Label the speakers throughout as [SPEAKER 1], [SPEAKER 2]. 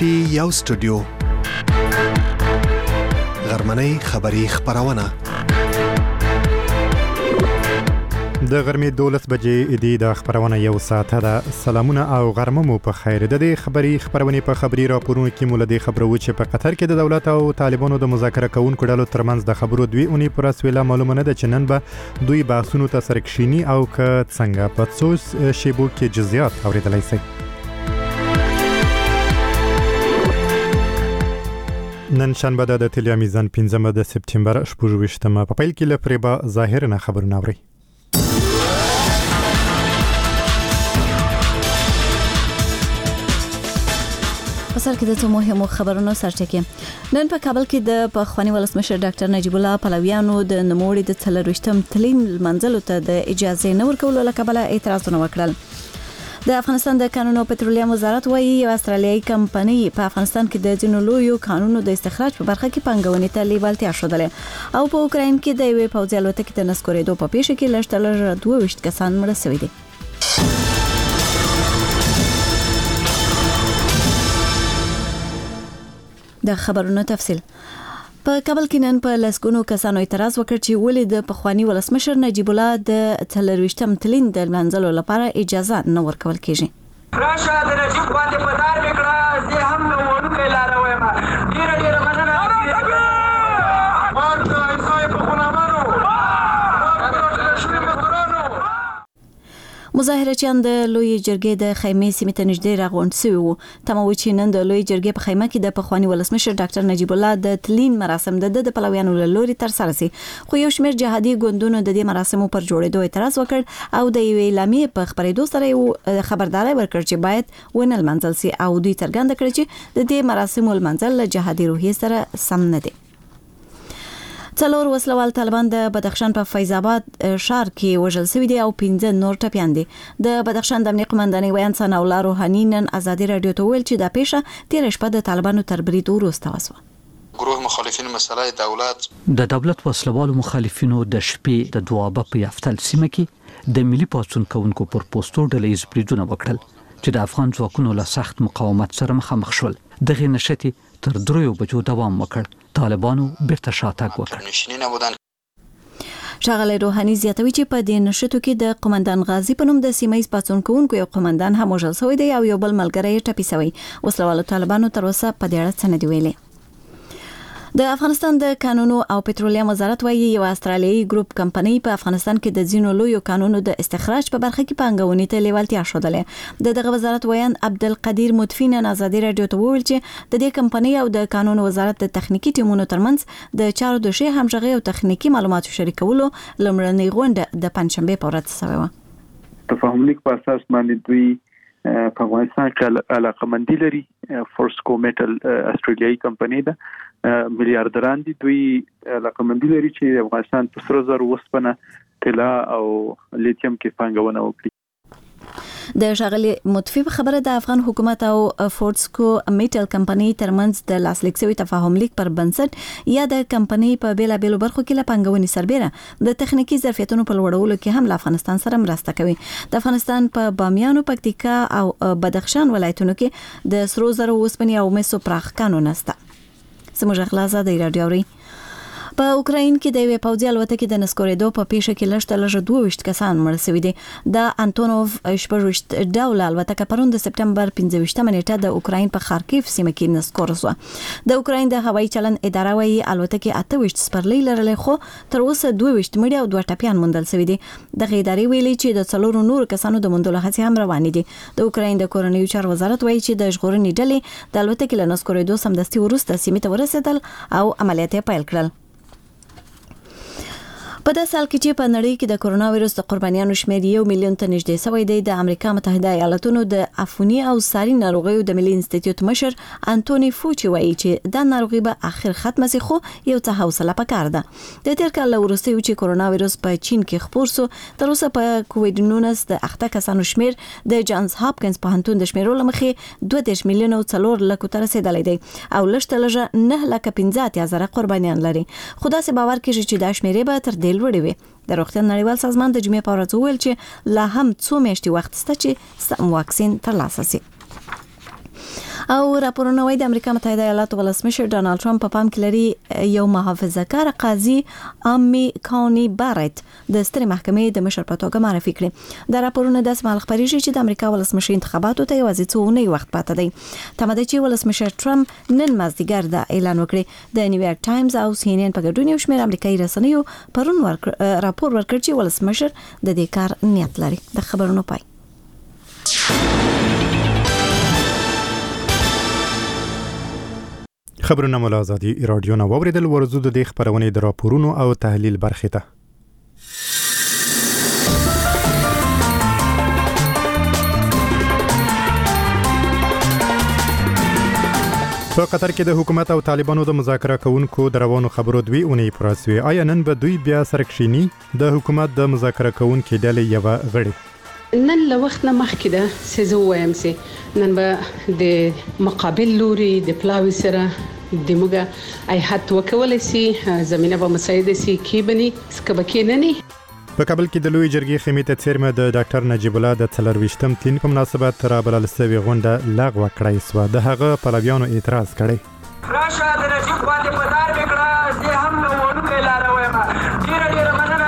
[SPEAKER 1] پټي یو سټوډیو غرمنۍ خبری خبرونه
[SPEAKER 2] د غرمې 12 بجې د خبرونه یو ساعت ده. سلامونه او غرمه مو په خیر. د دې خبرونه په خبري راپورونو کې مولدي خبرو چې په قطر کې د دولت او طالبانو د مذاکره کوونکو ډلو ترمنځ د خبرو دوی اونۍ پر اسویلا معلومه نه ده چې نن به دوی بحثونو ته سرکشيني او که څنګه په څو شیبو کې جزئیات اوریدلای شي. نن شنبه د تلیا میزان 15 د سپتمبر 28مه په پیل کې لپاره ظاهر نه خبرونه اوري.
[SPEAKER 3] پسر کې د څو مهمو خبرونو سرچکه. نن په کابل کې د پخوانی ولسمشر ډاکټر نجیب الله پلویانو د نوموړي د 23م تلین منځلو ته د اجازه نه ورکولو لپاره اعتراضونه وکړل. د افغانستان د قانون او پټرولیم وزارت وايي یو استرالیایي کمپنۍ په افغانستان کې د ځینو لویو قانونو د استخراج په برخه کې پنګونې ته لیوالتیا ښودله او په اوکراین کې د یوې پوځي الوتکې د نسکورېدو په پیښه کې لږترلږ 22 کسان مړ شوي دي. د خبرونو تفصیل. په کابل کې نن په لسګونو کسانو اعتراض وکړ چې ولې د پخوانی ولسمشر نجیب الله د 23م تلین د منځلو لپاره اجازه نه ورکول کیږي.
[SPEAKER 4] راشه د نجیب باندې پدار وکړه زه هم نو ورکه لار وایم ډیر مننه ورته ایسای په غلامانو
[SPEAKER 3] مظاهرچیان د لوی جرګې د خیمې سیمې ته نږدې راغونډ شوي وو. تموي چې نن د لوی جرګې په خیمه کې د پخوانی ولسمشر ډاکټر نجیب الله د تلین مراسم د پلویانو له لوري تر سره سي. خو یو شمېر جهادي ګوندونو د دې مراسمو پر جوړېدو اعتراض وکړ او د یوې اعلامیې په خبرېدو سره خبرداري ورکړ چې باید ونه لمنځل سي او دوی څرګنده کړ چې د دې مراسمو لمنځل له جهادي روحیې سره سم نه دي. څلور وسلوال طالبان د بدخشان په فیض آباد ښار کې وژل شوي دي او 15 نور ټپیان دي. د بدخشان د امنیت قومندانۍ ویان ثنا الله روحاني نن ازادي رادیو ته ویل چې دا پیښه تیر شپه د طالبانو تر برید وروسته وسوه.
[SPEAKER 5] گروه مخالفین مسئله
[SPEAKER 6] دولت وسلوالو مخالفینو د شپې د دوابه په یافتل سیمه کې د ملي پاڅون کوونکو پر پوسټر ډلې بریدونه وکړل چې د افغان ځواکونو له سخت مقاومت سره مخامخ شول. دغه نشتی تر 3 بجو دوام وکړ. طالبانو بیرته شاتګ وکړ.
[SPEAKER 3] ښاغلی روحاني زیاتوي چې په دې نشتو کې د قومندان غازی په نوم د سیمایي پاڅون کوونکو یو قومندان هم وژل شوی دی او یو بل ملګری ټپي شوی. وسلوالو طالبانو تر اوسه په دې اړه څه نه دی ویلي. د افغانستان د قانونو او پټرولیم وزارت وايي یو استرالیایي ګروپ کمپنۍ په افغانستان کې د ځینو لویو قانونو د استخراج په برخه کې پنګونې ته لیوالتیا ښودله. دغه وزارت ویان عبدالقدیر مطفی نن ازادي رادیو ته وویل چې د دې کمپنۍ او د قانون وزارت د تخنیکی ټیمونو ترمنځ د چارو د شی همغږي او تخنیکی معلوماتو شریکولو لمړنۍ غونډه د پنځشنبه په ورځ شوه.
[SPEAKER 7] تفاهم لیک په اساس باندې دوی په افغانستان کې علاقمندي لري. فورسکو میټل استرالیایي کمپنۍ ده، میلیاردران دي. دوی علاقمندي لري چې افغانستان په سره زر وسپنه طلا او لیتیم کې پانګونه وکړي.
[SPEAKER 3] د ښاغلي مطفی په خبره د افغان حکومت او فورسکو میټل کمپنۍ ترمنځ د لاسلیک شوی تفاهم لیک پر بنسټ یا د کمپنۍ په بیلابېلو برخو کې له پنګونې سربېره د تخنیکی ظرفیتونو په لوړولو کې هم له افغانستان سره مرسته کوي. د افغانستان په بامیانو، پکتیکا او بدخشان ولایتونو کې د سرو زرو، اوسپنې او مسو پراخ کانونه شته. زموږ غلازه د رادیو اوري. په اوکراین کې د یوې پوځي الوتکې د نسکورېدو په پیښه کې لږترلږ 22 کسان مړ شوي دي. د انټونوف 16 ډوله الوتکه پرون د سپتمبر 15مه نیټه د اوکراین په خارکیف سیمه کې نسکور شوه. د اوکراین د هوایي چلند اداره وايي الوتکې 28 سپرلۍ لرلې خو تر اوسه 22 مړي او 2 ټپیان موندل شوي دي. دغه ادارې ویلي چې د 4 نور کسانو د موندلو هڅې هم روانې دي. د اوکراین د کورنیو چارو وزارت وايي چې د ژغورنې ډلې د الوتکې له نسکورېدو سمدستي وروسته سیمې ته ورسېدل او عملیات یې پیل کړل. په داسې حال کې چې په نړۍ کې د کرونا وایرس د قربانیانو شمېر 1 میلیون ته نږدې شوی دی، د امریکا متحده ایالاتونو د عفوني او ساري ناروغیو د ملي انسټیټیوټ مشر انټونی فوچي وایي چې دا ناروغي به اخر ختمه شي، خو یو څه حوصله پکار ده. د تیر کال وروسته چې کرونا وایرس په چین کې خپور شو، تر اوسه په کووډ 19 د اخته کسانو شمېر د جانز هاپکینز پوهنتون د شمیرو لمخې 2 میلیون او 4 لک ته رسیدلی دی او لږترلږه 9,15,000 قربانیان لري. خو داسې باور کیږي چې دا شمیرې به تر دې لوړې وي. د روغتیا نړیوال سازمان د جمعې په ورځ وویل چې لا هم 2 میاشتې وخت شته چې سم واکسین ترلاسه شي. او راپورونه وايي د امریکا متحده ایالاتو ولسمشر ډونالد ټرمپ په پام کې لري یو محافظه‌کار قاضي امي کاوني بارت د سترې محکمې د مشر په توګه معرفي کړي. د راپورونه د سمال خبريږي چې د امریکا ولسمشر انتخاباتو ته یوازې څو اونۍ وخت پاتې دی. تماده چې ولسمشر ټرمپ نن مازدیګر دا اعلان وکړي. د نیویارک ټایمز او سی ان ان په ګډون یو شمېر امریکایي رسنیو پرون راپور ورکړ چې ولسمشر د دې کار نیت لري. د خبرونو پای.
[SPEAKER 2] خبرونه مول ازادي رادیو نو اوریدل ورزو د خبرونه د راپورونو او تحلیل برخه ته. په قطر کې د حکومت او طالبانو د مذاکره کوونکو د روانو خبرو دوی اونۍ پراسوي. آیا نن به دوی بیا سرکشيني د حکومت د مذاکره کوونکو ډلې یو غړي
[SPEAKER 8] نن له وخت نه مخکې ده چې زه وایم چې نن به د مقابل لوري د پلاوي سره د موږ ایحت وکولای شي زمينه به مساعده شي کې بني سکبکې نه ني.
[SPEAKER 2] په کابل کې د لوی جرګې خمیته چیرمه د ډاکټر نجیب الله د 23م تین په مناسبت را بلل سوي غونډه لغوه کړای سو. د هغه پلویانو اعتراض کړی.
[SPEAKER 4] راشه د نجیب باندې پدار وکړه زه هم نو ونکې لار وایم. ډیر مننه.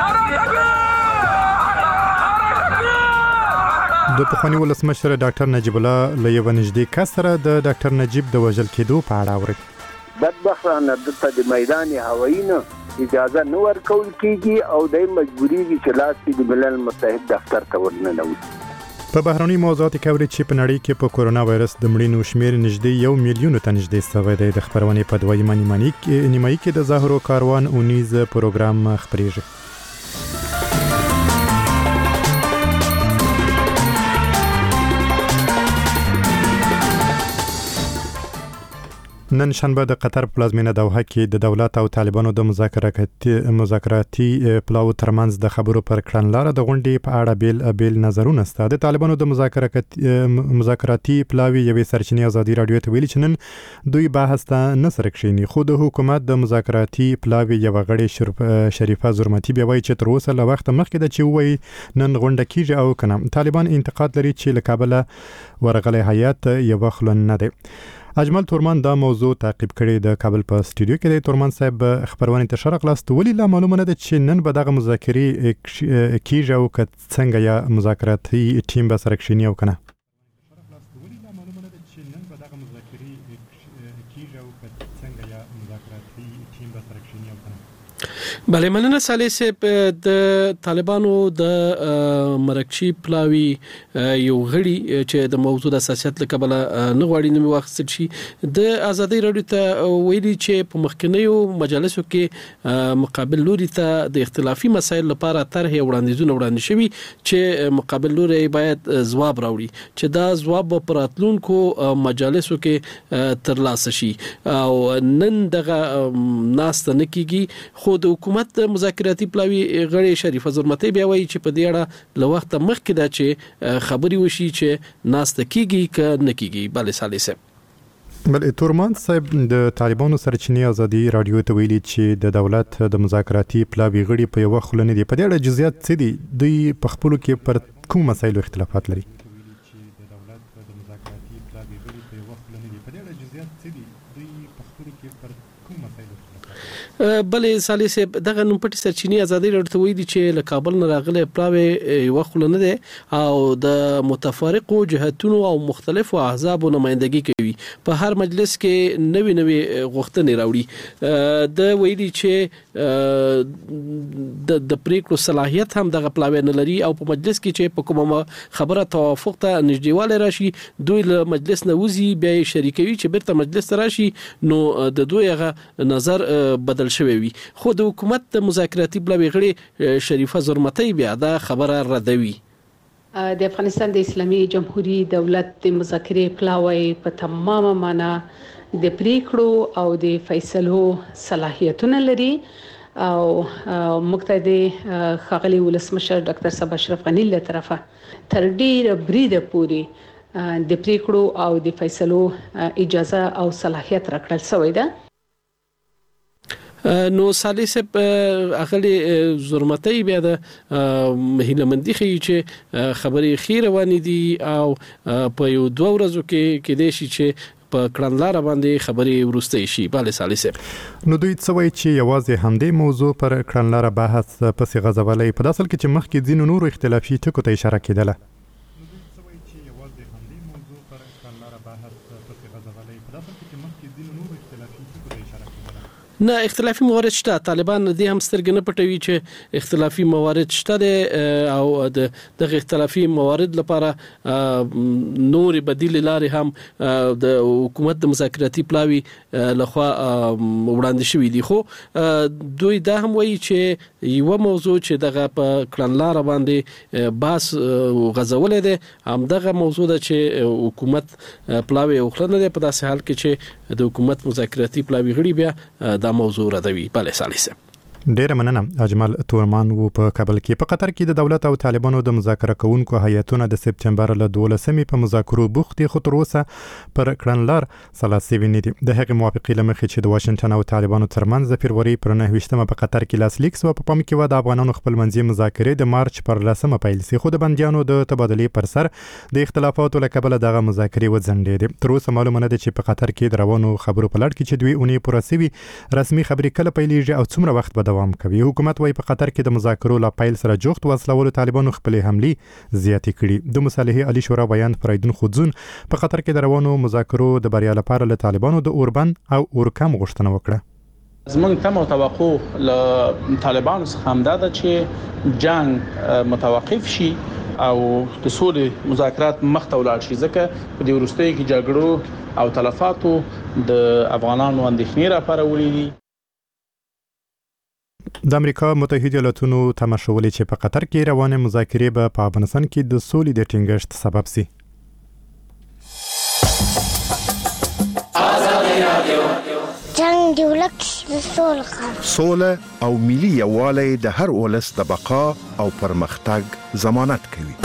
[SPEAKER 2] د پخوانی ولسمشر ډاکټر نجیب الله له یو نږدې کس سره د ډاکټر نجیب د وژل کېدو په اړه اوري.
[SPEAKER 9] بدبختانه د میدان هوایی نه اجازه نه ورکول کیږي او د مجبوریږي چې لاس د ملل متحد دفتر ته ورننوځي.
[SPEAKER 2] په بهرني موضوعاتو کې ورې چې په نړۍ کې په کورونا وایرس د مړینو شمیر نږدې 1 میلیون ته نږدې شوی دی. د خبرونه په دویمه نیمایي کې د ظاهرو کاروان اونیز پروګرام خبريږي. نن شنبه د قطر پلازمینه دوحه کې د دولت او طالبانو د مذاکراتي پلاو ترمنځ د خبرو پر کړنلاره د غونډې په اړه بیل نظرونه ست. د طالبانو د مذاکراتي پلاوی یوې سرچینې ازادي رادیو ته ویلي چې نن دوی بحث ته نه سرکشيني. خو د حکومت د مذاکراتي پلاوی یو غړي شریفه زرمتی بیا وایي چې تر اوسه له وخت مخکې د چې وایي نن غونډه کیږي او کنه. طالبان انتقاد لري چې له کابل ورغلي هیئت یو خلن نه دی. اجمل تورمان دا موضوع تعقیب کړي د کابل په استودیو کې. د تورمان صاحب خبرونه ته شرق لاست ولی لا معلومه نه ده چې نن به دغه مذاکرې کیږي او که څنګه یا مذاکراتي ټیم به سرکشيني او کنه.
[SPEAKER 10] بله مننه صالح صاحب. د طالبانو د مرکچی پلاوی یو غړي چې د موضوع د اساسیت لکبل نه غواړي نو وخت شي د ازادي رادیو ته ویلي چې په مخکنیو مجالسو کې مقابل لوري ته د اختلافي مسایل لپاره طرح وړاندیزونه وړاندې شوي چې مقابل لوري باید ځواب راوړي چې دا ځواب په راتلونکو مجالسو کې ترلاسه شي او نن دغه ناست نه کیږي. خو د حکومت مذاکراتي پلاوی غړي شریفه زرمتی بیا وایي چې په دې اړه له وخت مخکې دا چې خبري وشي چې ناست کیږي ک نه کیږي. بل صالح صاحب
[SPEAKER 2] بل تورمان صاحب د طالبانو سرچینې ازادي رادیو ته ویلي چې د دولت د مذاکراتي پلاوی غړي په یو خلنه دي. په دې اړه جزئیات څه دي؟ دوی په خپل کې پر کوم مسایلو اختلافات لري؟
[SPEAKER 10] بلې صالح صاحب دغه نوم پټي سرچینې ازادي رادیو ویلي چې له کابل نه راغلي پلاوی یو خلنه ده او د متفارقو جهتونو او مختلفو احزابو نمائندګي کوي. په هر مجلس کې نوي غوښتنې راوړي. د ویلي چې د پریکړو صلاحیت هم دغه پلاوی نه لري او په مجلس کې چې په کومه خبره توافق ته نږدېواله راشي دوی له مجلس نه وزي بیا شریکوي چې بیرته مجلس ته راشي نو د دوی هغه نظر بدل شوی وي. خو د حکومت د مذاکراتي پلاوی غړي شریفه زرمتی بیا دا خبره ردوي.
[SPEAKER 8] د افغانستان د اسلامي جمهوریت دولت د مذاکرې پلاوی په تمامه معنا د پریکړو او د فیصلو صلاحیتونه لري او مقتدی خغلی ولسمشر ډاکټر صاحب اشرف غنی له طرفه تر ډیره بریده پوری د پریکړو او د فیصلو اجازه او صلاحیت راکړل شوی ده.
[SPEAKER 10] نو صالح صاحب اغلی زرمتی بیا د هیلمندي خي چې خبري خیر روانې دي او په یو 2 ورځو کې د شي چې په کړنلار باندې خبري ورسته شي bale سالسه
[SPEAKER 2] نو دوی څه وایي چې یوازې همدې موضوع پر کړنلار بحث پسې غځولې په داسل کې چې مخکې ځینو نورو اختلافي ټکو ته اشاره کېدله
[SPEAKER 10] نه اختلافي موارد شته طالبان دې هم سترګې نه پټوي چې اختلافي موارد شته او د اختلافي موارد لپاره نور بدیل لارې هم د حکومت د مذاکراتي پلاوی لخوا وړاندې شوې دي خو دوی دا هم وایي چې یو موضوع چې دغه په کړنلار باندې باس غزولې ده هم دغه موضوع ده چې حکومت پلاوی وکړنه ده په داسې حال کې چې د حکومت مذاکراتي پلاوی غړي بیا دا موضوع ردوي bale سالسه
[SPEAKER 2] ډیره مننه اجمل تورمان وو په کابل کې په قطر کې د دولت او طالبانو د مذاکره کوونکو هیئتونه د سپتمبر له 12مې په مذاکرو بوختي خو تر اوسه پر کړنلار سلاسي ونی دي د هغې موافقې لمخې چې د واشنگټن او طالبانو ترمنځ د فبرवरी پر 9مه په قطر کې لاسلیک شو په پام کې و د افغانانو خپل منځي مذاکرې د مارچ پر 10مه پیل شي خو د بنديانو د تبادلې پر سر د اختلافاتو لکبل دغه مذاکرې وځنډېدې تر اوسه معلومه نه ده چې په قطر کې د روانو خبرو په لړ کې چې دوی اونې پوره سوي رسمي خبرې کله پیلېږي او څومره وخت به دوام کوي حکومت وايي په قطر کې د مذاکرو لا پیل سره جوخت وسلول طالبانو خپل حملې زیاتې کړي د مصالحې علي شورا بیان فرایدون خودزون په قطر کې د روانو مذاکرو د بریا لپاره له طالبانو د اوربن او اورکم غوښتنه وکړه
[SPEAKER 11] زمونږ تم او توقع له طالبانو څخه هم دا ده چې جنگ متوقف شي او د سولې مذاکرات مخته ولاړ شي ځکه په دې وروستیو کې جګړو او تلفاتو د افغانانو اندېښنې راپارولې دي
[SPEAKER 2] د امریکا متحده ایالاتونو تماشولې چې په قطر کې روانه مذاکرې به په افغانستان کې د سولې د ټینګښت سبب شي
[SPEAKER 12] جنگ دی ولک
[SPEAKER 1] سوله او ملي یووالی د هر ولس د بقا او پرمختګ ضمانت کوي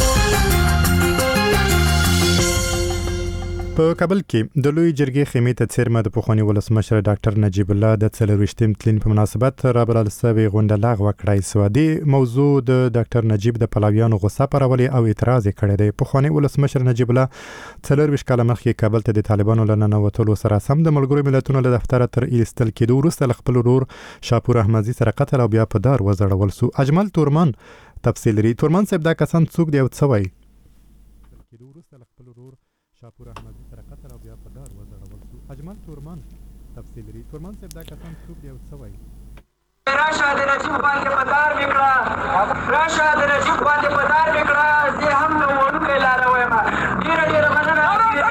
[SPEAKER 1] په کابل کې د لوی جرګې خیمې ته څیرمه د پخوانی ولسمشر ډاکټر نجیب الله د 40 تلین په مناسبت رابرل سوي غونډه لغوه کړای سو دی موضوع د ډاکټر نجیب د پلاویانو غصه پرولې او اعتراض کړی دی پخوانی ولسمشر نجیب الله 40 کاله مخکې کابل ته د طالبانو لننه وټولو سره سم د ملګرو ملتونو له دفتر تر ایستل کېدو وروسته خپل ورور شاپور احمدزي سره قتل او بیا په دار وزړول سو اجمل تورمان تفصیل لري تورمان صاحب دا کسان څوک دی او څه وایي کېدو وروسته خپل ورور شاپور احمدزي سره قتل او بیا په دار وزړول سو اجمل تورمان تفصیل لري تورمان صاحب دا کسان څوک دی او څه وایي
[SPEAKER 4] راشه د نجیب باندې پدار وکړه راشه د نجیب باندې پدار وکړه زه هم نو ورکه لار وایم ډیر مننه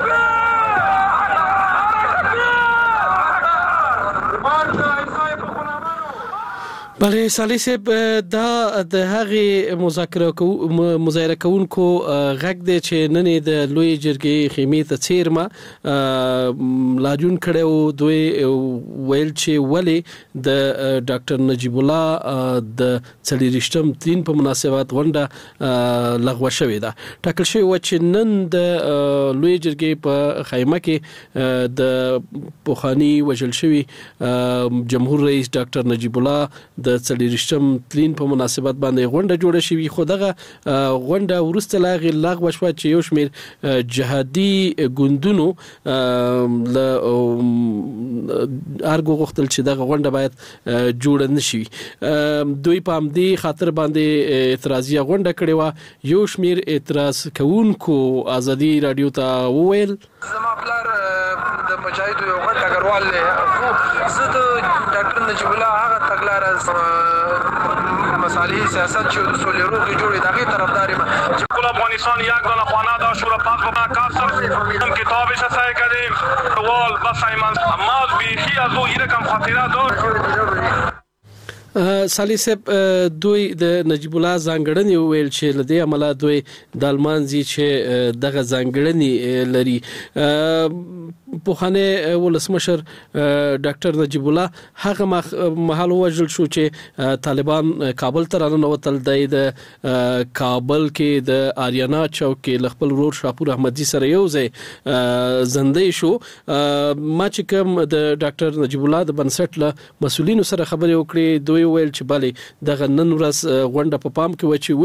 [SPEAKER 10] بله سالسه دا د هغه مذاکره کوونکو غږ دی چې نن د لوی جرګې خیمې ته څیرمه لاجون کړو دوی ویل چې ولی د ډاکټر نجیب الله د 40 تلین په مناسبت غونډه لغوه شوې ده ټاکل شوی و چې نن د لوی جرګې په خیمه کې د پوخانی وجل شوی جمهور رئیس ډاکټر نجیب الله د 40 تلین په مناسبت باندې غونډه جوړه شوې خو دغه غونډه ورسته لغوه شو چې یو شمیر جهادي ګوندونو ل ارګو غوښتل چې دغه غونډه باید جوړه نشي دوی په همدې خاطر باندې اعتراضیه غونډه کړې و یو شمیر اعتراض کوونکو ازادي رادیو ته وویل
[SPEAKER 5] زما پلار د مجاهدو یو غټ اگروال زه د ډاکټر نجیب الله هغه تګلارې مصالحې سیاست چې د سولې روغې جوړې دغه طرفدار یم چې
[SPEAKER 13] کل افغانستان یک دانه خانه داشت و پس به کار سر کتابش سعی کردیم وال بس ایمن اما بیخی از او یکم خاطره داشت
[SPEAKER 10] سالسه دوی د نجیب الله ځانګړنې ویل چې لدې عمله دوی د المانزي چې دغه ځانګړنې لري پوخانه ولسمشر ډاکټر نجیب الله هغه محل وجل شو چې طالبان کابل ته رانوتل د کابل کې د آریانا چوک کې خپل ورور شاپور احمدزي سره یو ځای زندې شو ما چې کوم د ډاکټر نجیب الله د بنسټ له مسولینو سره خبرې وکړې دوی ویل چې bale دغه نن ورځ غونډه په پام کې وچی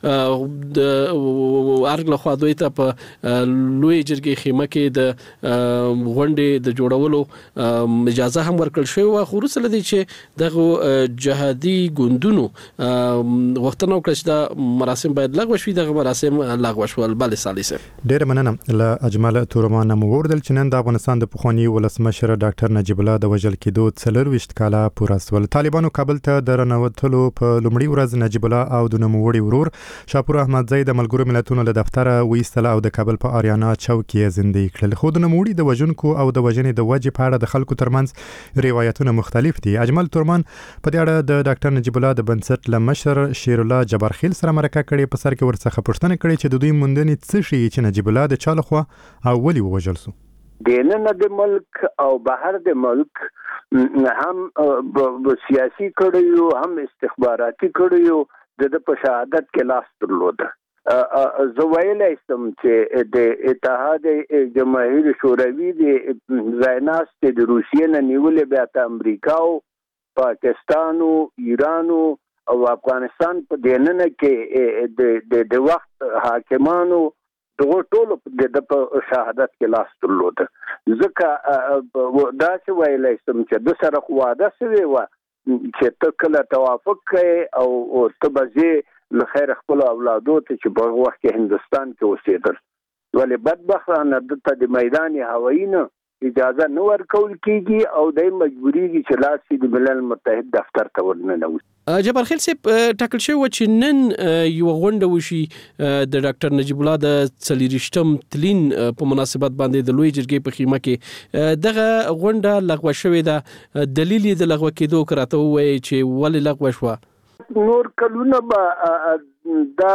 [SPEAKER 10] وشي د ارګ له خوا دوی ته په لوی جرګې خیمه کې د غونډې د جوړولو اجازه هم ورکړل شوې و، خو وروسته لدی چې دغه جهادي ګوندونو غوښتنه وکړه چې دا مراسم باید لغوه شي. دغه مراسم لغوه شول. بل سالسه
[SPEAKER 1] ډیر مننه له اجمل تورمان مو وردل چې نن د افغانستان د پخوانی ولسمشر ډاکټر نجیب الله د وژل کېدو 24 کاله پوره سول. طالبانو کابل ته درنوتلو په لومړي ورځ نجیب الله او د نوموړي ورور شاپور احمدزی د ملګرو ملتونو له دفتره ویستل او د کابل په آریانا چوک کې زندگی کړل. خو د نوموړي د وژونکو او د وژنې د وجې په اړه د خلکو ترمنځ روایتونه مختلف دي. اجمل تورمان په دې اړه د ډاکټر نجیب الله د بنسټ لمشر شیر الله جبارخیل سره مرکه کړې. په سر کې ورڅخه پوښتنه کړې چې د دوی موندنې څه شي چې نجیب الله د چا لخوا او ولې ووژل شو.
[SPEAKER 9] دننه د ملک او بهر د ملک هم سیاسي کړیو هم استخباراتي کړیو د په شهادت کې لاس درلوده. زه ویلای شم چې د اتحاد جماهیر شوروي د زایناست د روسیې نه نیولې بیا ته امریکا او پاکستان او ایران او افغانستان په دننه کې د وخت حاکمانو دغه ټول د شهادت کې لاس درلوده. ځکه دا چې ویلای شم چې د سره وعده شوی و چې ته کله توافق کوي او ته به لخير خپل اولادو ته چې په وخت کې هندستان کې اوسېدل، ولې بدبختانه د میدان هوایی نه اجازه نه ورکول کیږي او د مجبوریږي چې لاسي د ملل متحد دفتر ته ورننوي.
[SPEAKER 10] جبارخیل صاحب ټاکل شوی چې نن یو غونډه وشي د ډاکټر نجیب الله د 40 تلین په مناسبت باندې د لوی جرګې په خیمه کې دغه غونډه لغوه شوې ده. دلیل یې د لغوه کېدو کراته وایي چې ولې لغوه شوه.
[SPEAKER 9] نور کلونه به دا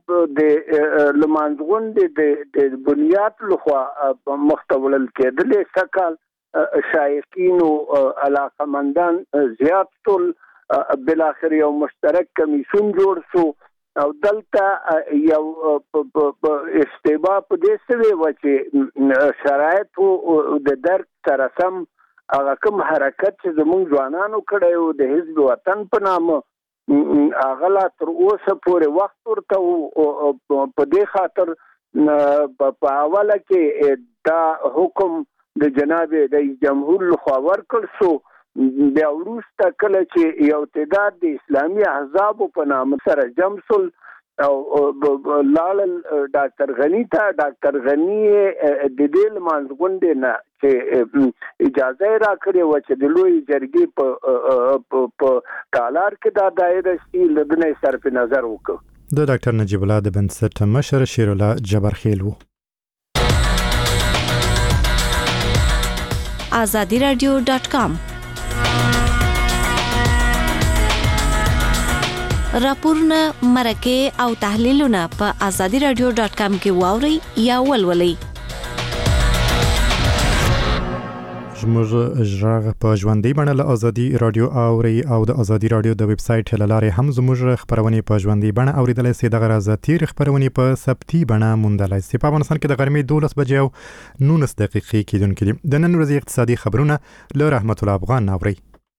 [SPEAKER 9] د لمانځغونډې د بنیاد لخوا مختولل کېدلې. سکال شایقین او علاقمندان زیات ټول بالاخره یو مشترک کمیسون جوړ شو او دلته یو اشتباه په دې سوي و چې شرایط د درک سره سم هغه کوم حرکت چې زموږ ځوانانو کړی و د حزب وطن په نامه هغه لا تر اوسه پورې وخت ورته په دې خاطر په اوله کې دا حکم د جناب رئیس جمهور لخوا ورکړل شو. بیا وروسته کله چې یو تعداد د اسلامي احزاب په نام سره جمع شول او لاړل ډاکټر غنی ته، ډاکټر غنی د دې لمانځغونډې نه چې اجازه راکړې و چې د لوی جرګې په تالار کې دا دایره شي لدنه صرف نظر وکړ.
[SPEAKER 1] د ډاکټر نجیب الله د بنسټ مشر شیر الله جبارخیل وو.
[SPEAKER 3] azadiradio.com راپورونه مرکه او تحلیلونه په azadiradio.com کې واوري یا ولولئ.
[SPEAKER 1] زموږ ژغ په ژوندۍ بڼه له ازادي رادیو اوري او د ازادي رادیو د ویب سټ له لارې هم زموږ خبرونه په ژوندۍ بڼه اوریدلای شئ. د غرازه تیر خبرونه په سبتي بڼه موندلای شئ. په افغانستان کې د غرمې 12 بجې او 19 دقیقې کېدونکې دي. د نن ورځې اقتصادي خبرونه له رحمت الله افغان اوري.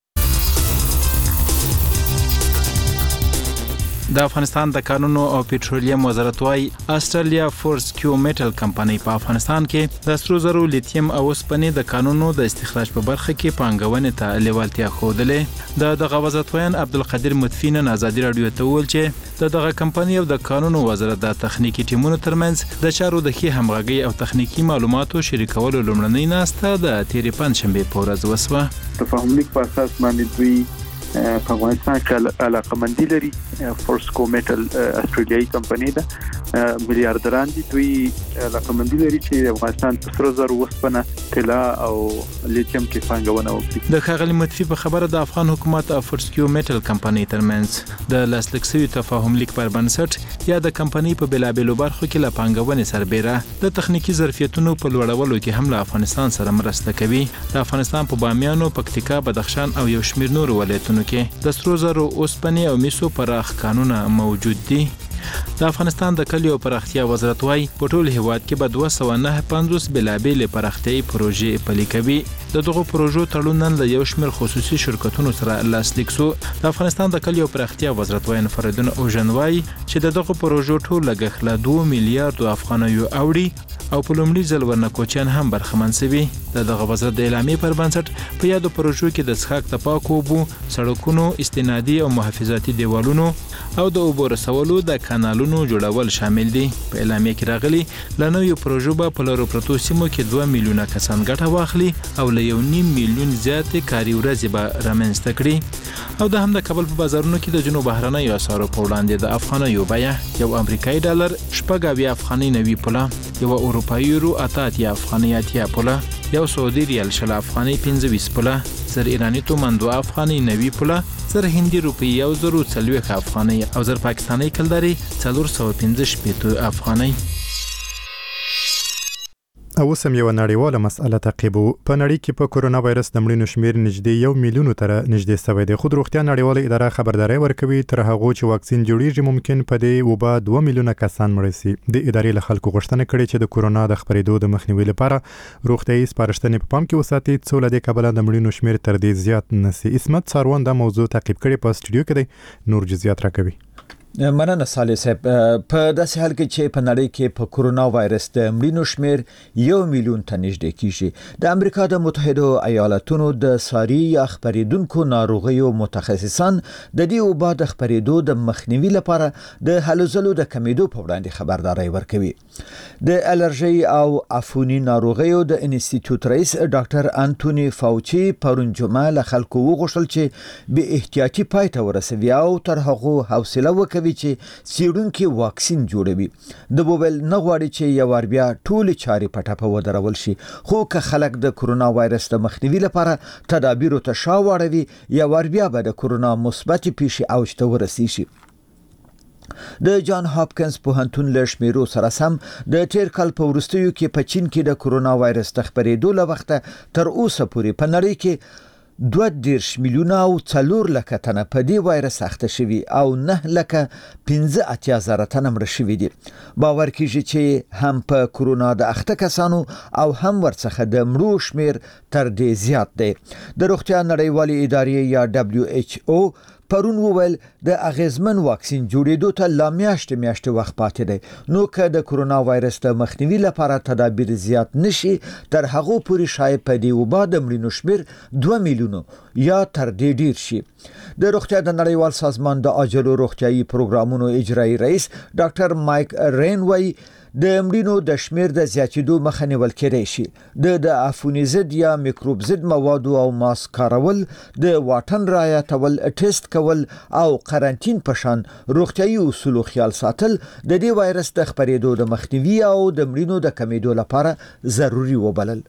[SPEAKER 14] د افغانستان د کانونو او پټرولیم وزارت وايي استرالیا فورسکیو میټل کمپنۍ په افغانستان کې د سرو زرو، لیتیم او اوسپنې د کانونو د استخراج په برخه کې پانګونې ته لیوالتیا ښودلې. دغه وزارت وایي عبدالقدیر مطفی نن ازادي رادیو ته وویل چې دغه کمپنۍ او د کانونو وزارت د تخنیکی ټیمونو ترمنځ د چارو د ښې همغږي او تخنیکی معلوماتو شریکولو لومړنۍ ناسته د تیرې پنځشنبې په ورځ وسوه.
[SPEAKER 7] تفاهم لیک په اساس باندې دوی په افغانستان کې علاقمندي لري. فورسکو میټل استرالیایي کمپنۍ ده، میلیارډران دي. دوی علاقمندي لري چې افغانستان په سرو زرو، اوسپنه، طلا او لیتیم کې پانګونه وکړي.
[SPEAKER 14] د ښاغلي مطفی په خبره د افغان حکومت او فورسکیو میټل کمپنۍ ترمنځ د لاسلیک شوي تفاهم لیک پر بنسټ یا د کمپنۍ په بېلابېلو برخو کې له پانګونې سربېره د تخنیکي ظرفیتونو په لوړولو کې هم له افغانستان سره مرسته کوي. د افغانستان په بامیانو، پکتیکا، بدخشان او یو شمېر نور ولایتونو کې د سرو زرو، اوسپنې او مسو پراخ کانونه موجود دي. د افغانستان د کلیو پراختیا وزارت وايي په ټول هیواد کې به 259 بلابل پراختیايي پروژې پلي کوي. د دغه پروژو تړون له یو شمېر خصوصي شرکتونو سره لاسلیک شو. د افغانستان د کلیو پراختیا وزارت وايي فریدون اوژن وايي چې دغه پروژو ټول لګښت له 2 میلیارډ افغانیو اوړي او په لومړي ځل ورنه کوچیان هم برخمن شوي. دغه وزارت د اعلامیې پر بنسټ په یادو پروژو کې د څښاک د پاکو اوبو، سړکونو، استنادي او محافظاتي دیوالونو او د اوبو رسولو د کانالونو جوړول شامل دي. په اعلامیه کې راغلي له نویو پروژو به په لرو پرتو سیمو کې 2 میلیونه کسان ګټه واخلي او له 1.5 میلیون زیاتې کاري ورځې به رامنځته کړي. او د هم د کابل په بازارونو کې د جنوب بهرنیو اسعارو په وړاندې د افغانیو بیه یو امریکایي ډالر 80 افغاني 90 پوله، یو اروپایي یورو 80 افغاني 80 پوله، یو سعودي ریال 60 افغاني 25 پوله، زر ایرانی تومان 2 افغاني 90 پوله، زر هندي روپی 1040 افغاني او زر پاکستاني کلداري 415 افغاني.
[SPEAKER 1] او سم یو نړیواله مسأله تعقیبو. په نړۍ کې په کورونا وایرس د مړینو شمیر نږدې 1 میلیون ته نږدې شوی دی. خو د روغتیا نړیواله اداره خبرداري ورکوي تر هغه چې واکسین جوړیږي ممکن په دې وبا 2 میلیونه کسان مړ شي. د ادارې له خلکو غوښتنه کړې چې د کورونا د خپرېدو د مخنیوي لپاره روغتیايي سپارښتنې په پام کې وساتي څو له دې کبله د مړینو شمیر تر دې زیات نشي. اسمت ساروان دا موضوع تعقیب کړي په استودیو کې دی. نور جزئیات راکوي.
[SPEAKER 15] مننه صالح صاحب. په داسې حال کې چې په نړۍ کې په کورونا وایرس د مړینو شمیر 1 میلیون ته نږدې کیږي، د امریکا د متحده ایالاتونو د ساري یا خپرېدونکو ناروغیو متخصصان د دې وبا د خپرېدو د مخنیوي لپاره د هلو ځلو د کمیدو په وړاندې خبرداري ورکوي. د الرژي او عفوني ناروغیو د انسټیټیوټ رئیس ډاکټر انټونی فاوچي پرون جمعه له خلکو وغوښتل چې به احتیاطي پای ته ورسوي او تر هغه حوصله وکړي چې سیډونکو واکسین جوړوي. د بوبل نه غواړي چې یو ور بیا ټول چاري پټه په ودرول شي، خو که خلک د کورونا وایرس د مخنیوي لپاره تدابیر ته شاوړوي یا ور بیا به د کورونا مثبت پیښې اوج ته ورسیږي. د جان هاپکینز پوهنتون له شمیرو سره سم د تیر کال په وروستیو کې په چین کې د کورونا وایرس د خپرېدو له وخته تر اوسه پورې په نړۍ کې 2.4 میلیونه او 4 لک تنه په دې وایرس اخته شوي او 9 لک 15 زره تنه مړ شوي دي. باور کیږي چې هم په کورونا د اخته کسانو او هم ورڅخه د مړو شمیر تر دې زیات دی. د روغتیا نړیوالې ادارې یا WHO پرون وویل د اغیزمن واکسین جوړېدو ته لا میاشتې وخت پاتې دی. نو که د کورونا وایرس د مخنیوي لپاره تدابیر زیات نشي تر هغه پورې شاید په دې وبا د مړینو شمیر 2 میلیونو یا تر دې ډیر شي. د روغتیا د نړیوال سازمان د عاجلو روغتیايي پروګرامونو اجرایي رئیس ډاکټر مایک رین وايي د مړینو د شمیر د زیاتېدو مخه نیول کېدای شي. د عفوني ضد یا میکروب ضد موادو او ماسک کارول، د واټن رعایتول، ټیسټ کول او قرنټین په شان روغتیايي اصولو خیال ساتل د دې وایرس د خپرېدو د مخنیوي او د مړینو د کمیدو لپاره ضروری وبلل.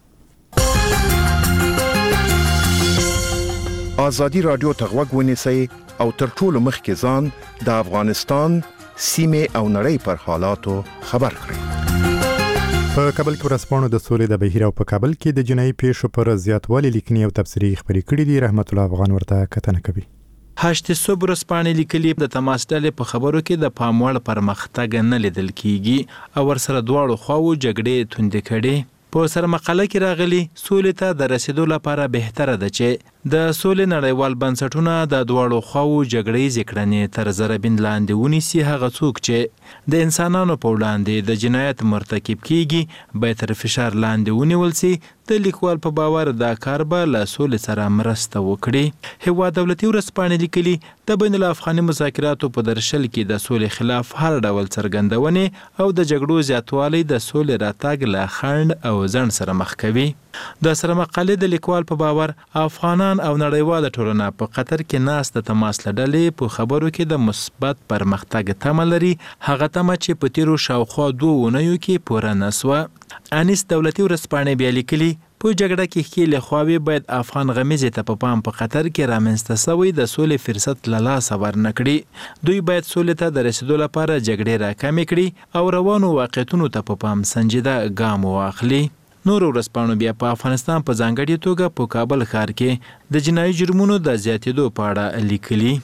[SPEAKER 16] آزادی رادیو ته غوږ ونیسئ او تر ټولو مخکې ځان د افغانستان سیمه او نړۍ پر حالاتو خبر کړئ.
[SPEAKER 1] په کابل کې ورسپانو د سولې د بهیر او په کابل کې د جنایي پیښو پر زیاتوالي لیکنې او تبصرې خبرې کړې دي. رحمت الله افغان ورته کتنه کوي.
[SPEAKER 14] هشت صبح ورسپانې لیکلي د تماس ډلې په خبرو کې د پاموړ پرمختګ نه لیدل کیږي او ورسره دواړو خواو جګړې توندې کړي. په سر مقاله کې راغلي سولې ته د رسیدو لپاره بهتره ده چې د سولې نړیوال بنسټونه د دواړو خواو جګړې ذکرنې تر ضربین لاندې ونیسي. هغه څوک چې د انسانانو په وړاندې د جنایت مرتکب کیږي باید تر فشار لاندې ونیول شي. د لیکوال په باور دا کار به له سولې سره مرسته وکړي. هیواد دولتي ورځپاڼې لیکلي د بین الافغاني مذاکراتو په درشل کې د سولې خلاف هر ډول څرګندونې او د جګړو زیاتوالی د سولې راتګ له خنډ او ځنډ سره مخ کوي. د سره مقالې د لیکوال په باور افغانان او نړیواله ټولنه په قطر کې ناست د تماس لډلې په خبرو کې د مثبت پرمختګ تمه لري. هغه تمه چې په تیرو شاوخوا 2 اونیو کې پوره نسوه. انیس دولتي ورځپاڼې بیا لیکلي په جګړه کې ښکېلې خواوې باید افغان غمیزې ته په پام په قطر کې رامنځته شوی د سولې فرصت له لاسه ورنکړي. دوی باید سولې ته د رسیدو لپاره جګړې راکمې کړي او روانو واقعیتونو ته په پام سنجیده ګام واخلي. نور ورځپاڼو بیا په افغانستان په ځانګړې توګه په کابل ښار کې د جنایي جرمونو د زیاتېدو په اړه لیکلي.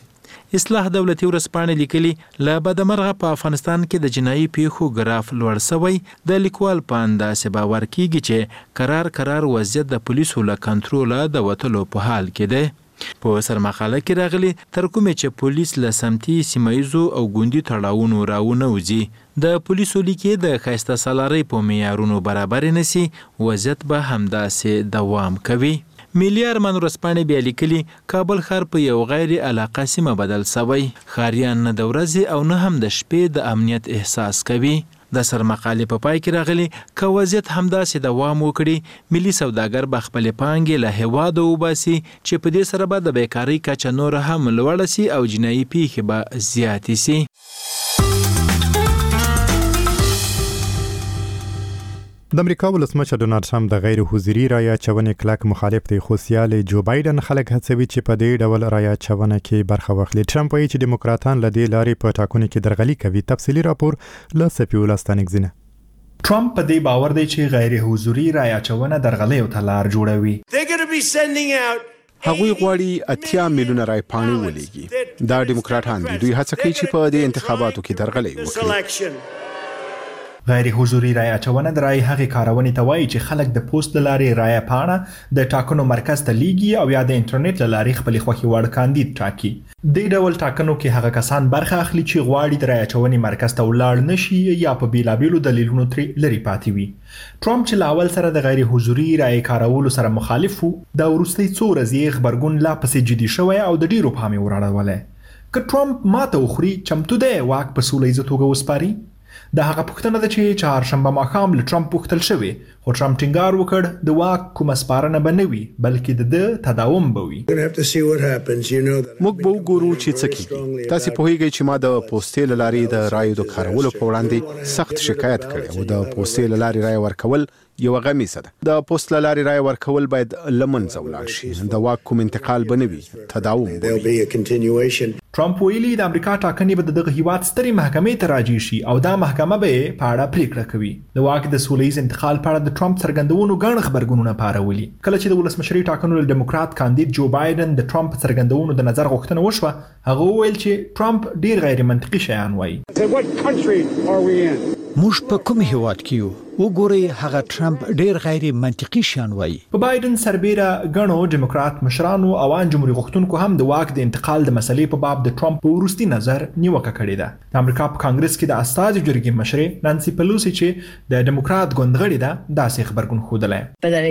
[SPEAKER 14] اصلاح دولتي ورسپانې لیکلي لا بدمرغه په افغانستان کې د جنایي پیښو ګراف لوړ شوی د لیکوال په اندازې باور کیږي چې قرار وضعیت د پولیسو له کنټروله د وټلو په حال کې دی. په سرمقاله کې راغلي تر کومې چې پولیس له سمتي سیمایزو او ګوندي تړاوونو راونه وځي د پولیسو لیکې د خیسته سالاري په معیارونو برابر نسی وضعیت به همداسې دوام کوي. ملي ارمان ورځپاڼې بیا لیکلي کابل ښار په یو غیر علاقه سیمه بدل شوی. ښاریان نه د ورځې او نه هم د شپې د امنیت احساس کوي. د سرمقالې په پای کې راغلي که وضعیت همداسې دوام وکړي ملي سوداګر به خپلې پانګې له هېواده وباسي چې په دې سره به د بیکارۍ کچه نور هم لوړه سي او جنایي پیښې به زیاتې سي.
[SPEAKER 1] د امریکا ولسمشر ډونالد ټرمپ د غیر حضوري رای اچونې کلک مخالف دی خو سیال جو بایدن خلک هڅوي چې په دې ډول رای اچونه کې برخه واخلي. ټرمپ وایي چې دیموکراتان له دې لارې په ټاکنو کې درغلي کوي. تفصیلی راپور له سپیولا ستانګزینه.
[SPEAKER 17] ټرمپ په دې باور دی چې غیر حضوري رای اچونه درغلي او تلار جوړوي.
[SPEAKER 18] هغوی غواړي 80 میلیونه رای پاڼې ولېږي. دا دیموکراتان دي. دوی هڅه کوي چې په دې انتخاباتو کې درغلي وکړي.
[SPEAKER 17] غیر حضوري رای اچونه د رای هغې کارونې ته وایي چې خلک د پوسټ له لارې رای پاڼه د ټاکنو مرکز ته لیږي او یا د انټرنیټ له لارې خپلې خوښې وړ کاندید ټاکي. دې ډول ټاکنو کې هغه کسان برخه اخلي چې غواړي د رای اچونې مرکز ته ولاړ نشي یا په بیلابیلو دلیلونو ترې لرې پاتې وي. ټرمپ چې له اول سره د غیر حضوري رای کارولو سره مخالف و د وروستۍ څو ورځې غبرګون لا پسې جدي شوی او د ډیرو پام یې وراړولی. که ټرمپ ماته وخوري چمتو دی واک په سوله ییزه توګه وسپاري. د هغه پوښتنه ده چې چهارشنبه ماښام له ټرمپ پوښتل شوې خو ټرمپ ټینګار وکړ د واک کومه سپارنه به نه وي بلکې د تداوم به وي.
[SPEAKER 18] موږ به وګورو چې څه کیږي. تاسو پوهیږئ چې ما د پوسټې له لارې د رایو د کارولو په وړاندې سخت شکایت کړی او د پوسټې له لارې رای ورکول یو غمیزه ده. د پوسټ له لارې رای ورکول باید لمنځه ولاړ شي. د واک کوم انتقال به نه وي، تداوم به وي.
[SPEAKER 17] ټرمپ ویلي د امریکا ټاکنې به دغه هیواد سترې محکمې ته راجع شي او دا محکمه به په اړه پریکړه کوي. د واک د سولهییز انتقال په اړه د ټرمپ څرګندونو ګڼ خبرګونونه پارولي. کله چې د ولسمشرۍ ټاکنو له ډیموکرات کاندید جو بایدن د ټرمپ څرګندونو د نظر غوښتنه وشوه هغه وویل چې ټرمپ ډیر غیر منطقي شیان وایي.
[SPEAKER 15] موږ په کوم هیواد کې یو؟ وګورئ هغه ټرمپ ډیر غیر منطقي شیان وایي.
[SPEAKER 17] په بایدن سربیره غنو ډیموکرات مشرانو او ان جمهوریت غوښتونکو هم د واک د انتقال د مسلې په باب د ټرمپ په وروستي نظر نیوکه کړې ده. د امریکا په کانګرس کې د استازو جرګې مشرې نانسي پلوسی چې د ډیموکرات ګوندغړي ده داسې خبرګون خوده.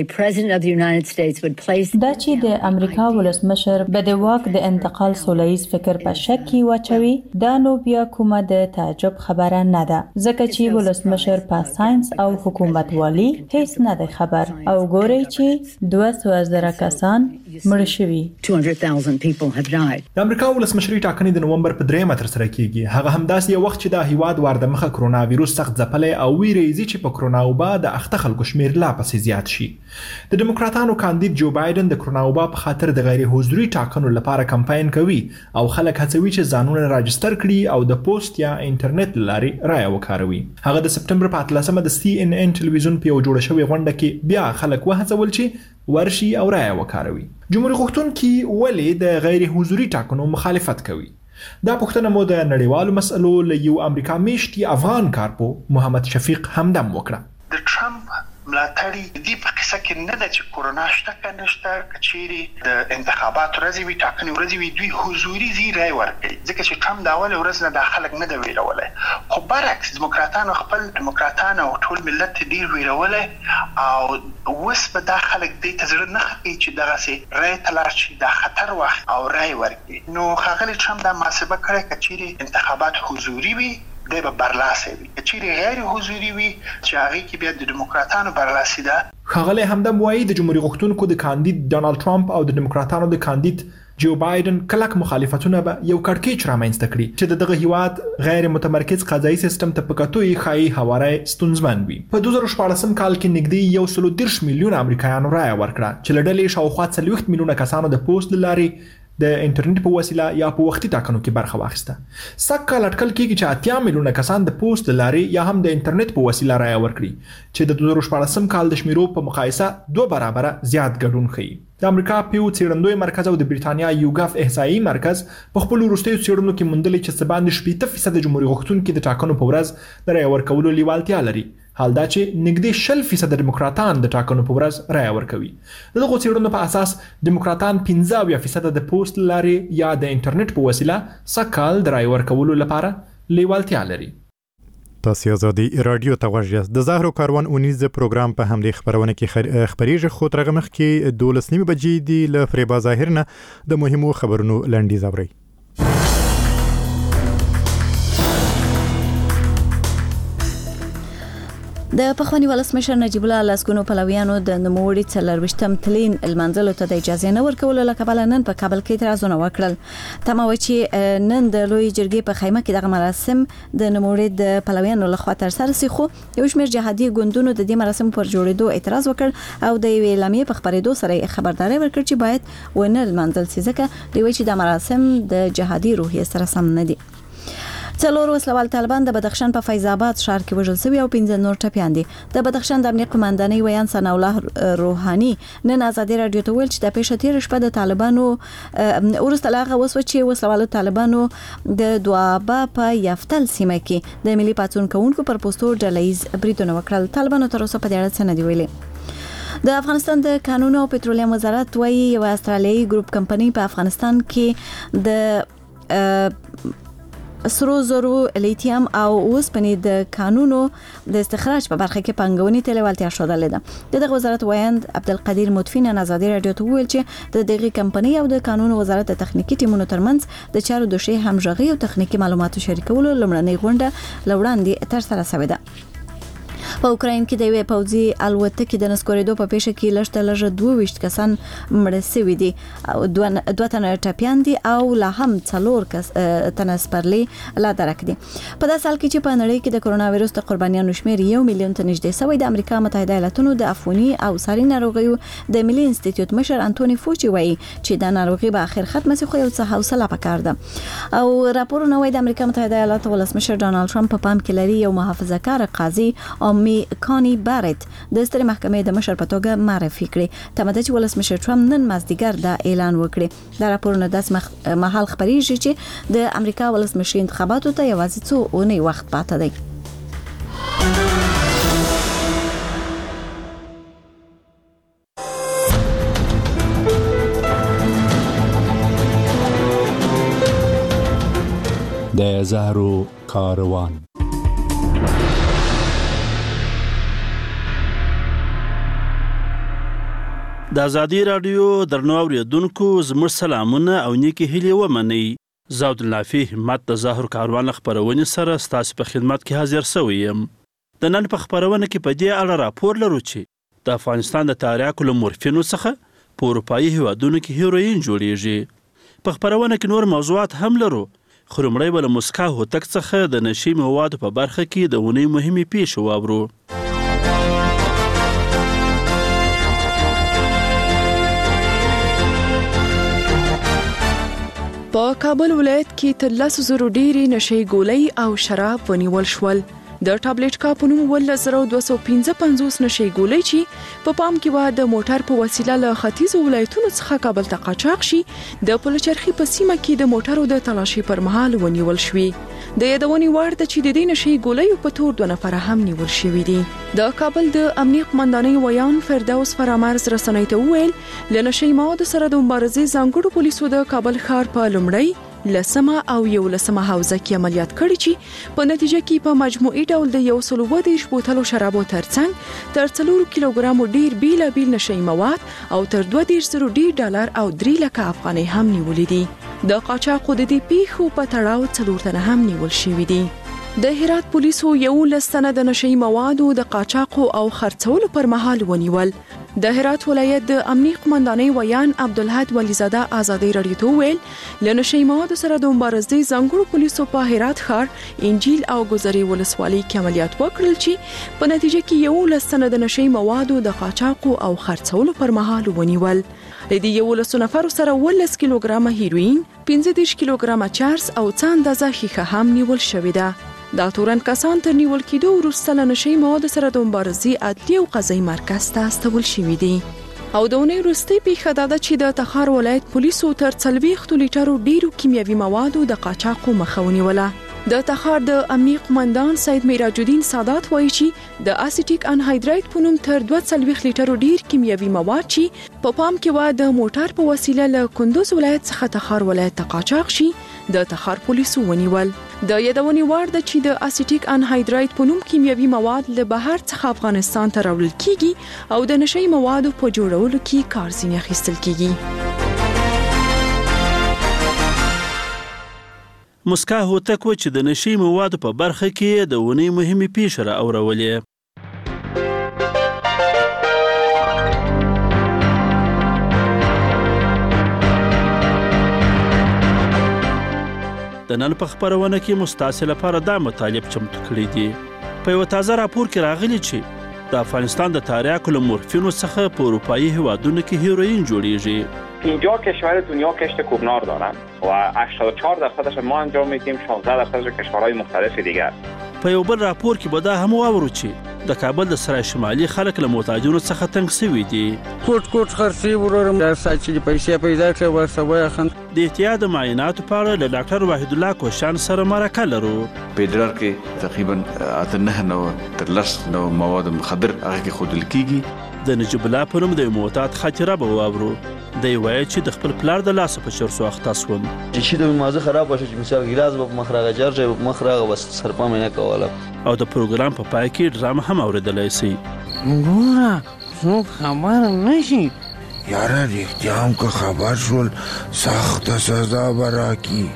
[SPEAKER 19] دا چې د امریکا ولسمشر به د واک د انتقال سولهییز فکر په شک کې واچوي دا نو بیا کومه د تعجب خبره نه ده ځکه چې ولسمشر په ساينس او حکومت والی هیڅ نه دی خبر او ګوري چې 200,000 کسان مړ شوي.
[SPEAKER 17] 200,000 people have died. د امریکا ولسمشرۍ ټاکنې د نومبر په 3 تر سره کیږي. هغه همداسې یو وخت چې د هیواد وارد مخه کرونا وایروس سخت ځپلی او ویریږي چې په کرونا وبا د اخته خلکو شمیر لا پسې زیات شي. د ډیموکراتانو کاندید جو بایدن د کرونا وبا په خاطر د غیر حضوري ټاکنو لپاره کمپاین کوي او خلک هڅوي چې ځانونه راجستر کړي او د پوسټ یا انټرنیټ لارې رای وکاروي. هغه د سپټمبر په 13 د CNN ټلویزیون په یو جوړه شوې غونډه کې بیا خلک وهڅول چې ورشي او رای وکاروي. جمهوریت غوښتونکي ولې د غیر حضوري ټاکنو مخالفت کوي؟ دا پوښتنه مو د نړیوالو مسئلو له یو امریکا میشتي افغان کارپو محمد شفیق همدم وکړه.
[SPEAKER 20] د ټرمپ ملاتړي دې په قصه کې نه ده چې کورونا شته که نشته کچېرې د انتخاباتو ورځې وي ټاکنې ورځې وي دوی حضوري ځي رای ورکوي ځکه چې ټرمپ د اولې ورځ نه دا خلک نه ده ویرولی خو برعکس دیموکراتانو خپل ډیموکراتان او ټول ملت ډېر ویرولی او اوس به دا خلک دې ته زړه نه ښه کوي چې دغسې رای ته لاړ شي دا خطر واخلي او رای ورکړي. نو ښاغلی ټرمپ دا محاسبه کړې که چېرې انتخابات حضوري وي دی به برلاسه وي که چیرې غیر حضوري وي چې هغې کې بیا د ډیموکراتانو برلاسي ده.
[SPEAKER 17] ښاغلی همدم وایي د جمهوریت غوښتونکو د کاندید ډونالډ ټرمپ او د ډیموکراتانو د کاندید جو بایدن کلک مخالفتونه به یو کړکېچ رامنځته کړي چې د دغه هیواد غیر متمرکز قضایي سیستم ته په کتو یې ښایي هواری ستونزمن وي. په 2014 کال کې نږدې 130 میلیونه امریکایانو رایه ورکړه چې له ډلې شاوخوا 40 میلیونه کسانو د پوسټ له لارې د انټرنیټ په وسیله یا په وختي ټاکنو کې برخه واخیسته. سکه لټکل کېږي چې 80 میلیونه کسان د پوسټ لارې یا هم د انټرنیټ په وسیله رایه ورکړي چې د 2014 کال د شمیرو په مقایسه 2 برابره زیات ګډون ښیي. د امریکا پیو څېړندوی مرکز او د بریتانیا یوګاف احصایي مرکز په خپل وروستیو څېړنو کې موندلي چې څه باندې 80% جمهوریت غوښتونکي د ټاکنو په ورځ د رایه ورکولو لیوالتیا لري، حال دا چې نږدې 60% دیموکراتان د ټاکنو په ورځ رایه ورکوي. دغه څېړنو په اساس دیموکراتان 15% د پوسټ لارې یا د انټرنیټ په وسیله سکهال د رایه ورکولو لپاره لیوالتیا لري.
[SPEAKER 1] تاسو آزادی رادیو ته غوږ د زهرو کاروان اونیز پروګرام په همدې خبرونه کې خبريږي خو ترغه مخ کې 12 بجې دی ل فریبا ظاهر نه د مهمو خبرونو لنډیز اوري.
[SPEAKER 3] د پخوانی ولسمشر نجیب الله لاسګونو پلویانو د نوموړي څلرويشتم تلین المنزل ته د اجازه نه ورکول لکه نن په کابل کې اعتراضونه وکړل. تمه چې نن د لوی جرګې په خیمه کې دغه مراسم د نوموړي د پلویانو لخوا تر سره سي، خو یو شمېر جهادي ګوندونو د دې مراسم پر جوړېدو اعتراض وکړ او د یوې اعلامیې په خبرېدو سره خبرداري ورکړ چې باید ونه المنزل سي، ځکه دوی چې د مراسم د جهادي روحیې سره سم نه دي. څلور وسلوال طالبان د بدخشان په فیض آباد ښار کې وژل شوي او 15 نور ټپیان دي. د بدخشان د امنیت قومندانۍ ویان ثنا الله روحاني نن آزادي رادیو ته ویل چې د پیښه تیر شپه د طالبانو ورسته لاغه وسو چې وسلوال طالبانو د دوابه په یفتل سیمه کې د ملي پاتون کوونکو پر پوسټو ډلهیز بریدونه وکړل. طالبانو تر اوسه په دې اړه څه نه دی ویلي. د افغانستان د قانون او پټرولیم وزارت وايي یو استرالیایي ګروپ کمپنی په افغانستان کې د سرو زرو، لیتیم او اوسپنې د کانونو د استخراج په برخه کې پنګونې ته لیوالتیا ښودلې ده. د وزارت وایند عبدالقدیر مطفی نن آزادي رادیو ته ویل چې د دغه کمپنی او د قانونو وزارت د تخنیکی ټیمونو ترمنځ د چارو د شی همغږي او تخنیکی معلوماتو شریکولو لمړنۍ غونډه لوړاندې تر سره شوې ده. په اوکراین کې د یوې پوځي الوتکې د نسکورېدو په پیښه کې لږ 22 کسان مړه شوي دي او 2 تنه ټپیان دي او لا هم 4 تنه سپرلي لا درک دي. په داسې حال کې چې په نړۍ کې د کرونا وایرس د قربانیانو شمېر 1 میلیون ته نږدې شوی، د امریکا متحده ایالاتونو د عفوني او ساري ناروغیو د ملي انسټیټیوټ مشر انټونی فوچي وایي چې د ناروغي به اخر ختمه شي، خو یو څه حوصله پکار ده. او راپورونه وایي د امریکا متحده ایالاتو ولسمشر ډانلډ ټرمپ په پام کې لري یو محافظه‌کار قاضي کانی بارت د سترې محکمې د مشر په توګه معرفي کړي. تمه ده چې ولسمشر ټرمپ نن مازدیګر دا اعلان وکړي. دا راپورونه داسې مهال خبرېږي چې د امریکا ولسمشر انتخاباتو ته یوازې څو اونۍ وخت پاتې دی.
[SPEAKER 21] د زهرو کاروان.
[SPEAKER 22] د آزادي رادیو درنو اوریدونکو زموږ سلامونه او نیکی هیلې ومنئ. زه عبدالنافي همت د زهرو کاروان خبرونې سره ستاسو په خدمت کې حاضر شوی یم. د نن په خبرونه کې په دې اړه راپور لرو چې د افغانستان د تریاکو له مورفینو څخه په اروپایي هیوادونو کې هیروین جوړیږي. په خبرونه کې نور موضوعات هم لرو، خو لومړی به له موسکا هوتک څخه د نشي موادو په برخه کې د اونۍ مهمې پیښې واورو.
[SPEAKER 23] په کابل ولایت کې تر 10,000 ډېرې نشي ګولۍ او شراب ونیول شول. د ټابلیټ کا په نوم 1255 نشي ګولۍ چې په پام کې و د موټر په وسیله له ختیځو ولایتونو څخه کابل ته قاچاق شي، د پلچرخي په سیمه کې د موټرو د تلاشي پر مهال ونیول شوې. د یادونې وړ ده چې د دې نشي ګولۍ په تور 2 نفر هم نیول شوي دي. د کابل د امنیت قومندانۍ ویان فردوس فرامرز رسنۍ ته وویل له نشي موادو سره د مبارزې ځانګړو پولیسو د کابل ښار په لومړی لسمه او 11مه حوزه کې عملیات کړي چې په نتیجه کې په مجموعي ډول د 120 بوتلو شرابو ترڅنګ تر 4 کیلوګرامو ډیر بیلابیل نشي مواد او تر 2,000 ډالر او 3 لکه افغانۍ هم نیولې دي. د قاچاقو د دې پیښو په تړاو 4 تنه هم نیول شوي دي. د هرات پولیسو 11 تنه د نشي موادو د قاچاقو او خرڅولو پر مهال ونیول. د هرات ولایت د امنیه قومندانۍ ویان عبدالحد ولیزاده ازادي رادیو ته ویل لنشي مواد سره د مبارزې ځانګړو پولیسو په هرات ښار انجیل او ګذري ولسوالۍ کې عملیات وکړل چې په نتیجه کې 11 تنه د نشي موادو د قاچاق او خرڅولو پر مهال ونیول. د دې 11 نفرو سره 11 کیلوګرام هیروین، 15 کیلوګرام چارس او څه اندازه ښیښه هم نیول شوې ده. دا تورن کسان تر نیول کېدو وروسته له نشي مواد سره د مبارزې عدلي او قضایي مرکز ته استول شوي دي. او د اونۍ وروستۍ پیښه دا ده چې د تخار ولایت پولیسو تر 40 لیټرو ډیرو کیمیاوي موادو د قاچاقو مخه ونیوله. د تخار د امنیه قومندان سید میراج الدین سادات وایي چې د اسیټیک انهایدرایت په نوم تر 240 لیټرو ډیر کیمیاوي مواد چې په پام کې و د موټر په وسیله له کندوز ولایت څخه تخار ولایت ته قاچاق شي د تخار پولیسو ونیول. د یادونې وړ ده چې د اسیټیک انهایدرایت په نوم کیمیاوي مواد له بهر څخه افغانستان ته راوړل کیږي او د نشي موادو په جوړولو کې کار ځینې اخیستل کیږي.
[SPEAKER 22] مسکا هوتک و چې د نشي موادو په برخه کې د ونې مهمې پیښې را اورولې. د نن په خبرونه کې مستاسل لپاره دا مطالب چمتو کړی دي. په یو تازه راپور کې راغلی چې د افغانستان د تریاکو له مورفینو څخه په اروپایي هیوادونو کې هیروئین جوړیږي.
[SPEAKER 6] 50 کشور دنیا کشت کوکنار دارند و 84% ما انجام میدیم، 16% کشورهای مختلف دیگر.
[SPEAKER 22] په یو بل راپور کې به دا هم واورو چې د کابل د سرای شمالي خلک له محتاجونو څخه تنګ شوي دي.
[SPEAKER 8] کوټ خرڅي ورورم دا ساتي پیسې پیدا کړ ورسوي خن.
[SPEAKER 22] د احتیاط معایناتو په اړه له ډاکټر وحید الله کوشان سره مرکه لرو.
[SPEAKER 11] په ادرار کې تقریبا 8 تر 10 مواد مخدر هغه کې خودل کیږي.
[SPEAKER 22] د نجیب الله په نوم د معتاد خاطره به واورو. دی وایي چې د خپل پلار د لاسه په چرسو اخته شوم.
[SPEAKER 24] چې د مازه خراب شو چې مثال ګلاس په مخرغه جرجه په مخرغه بس سرپا مې نه کوله.
[SPEAKER 22] او د پروګرام په پای کې ډرامه هم اوریدلای شي.
[SPEAKER 25] ګوره څوک خبر نشي
[SPEAKER 26] یاره رښتیا هم که خبر شول سخت سزا به راکړي.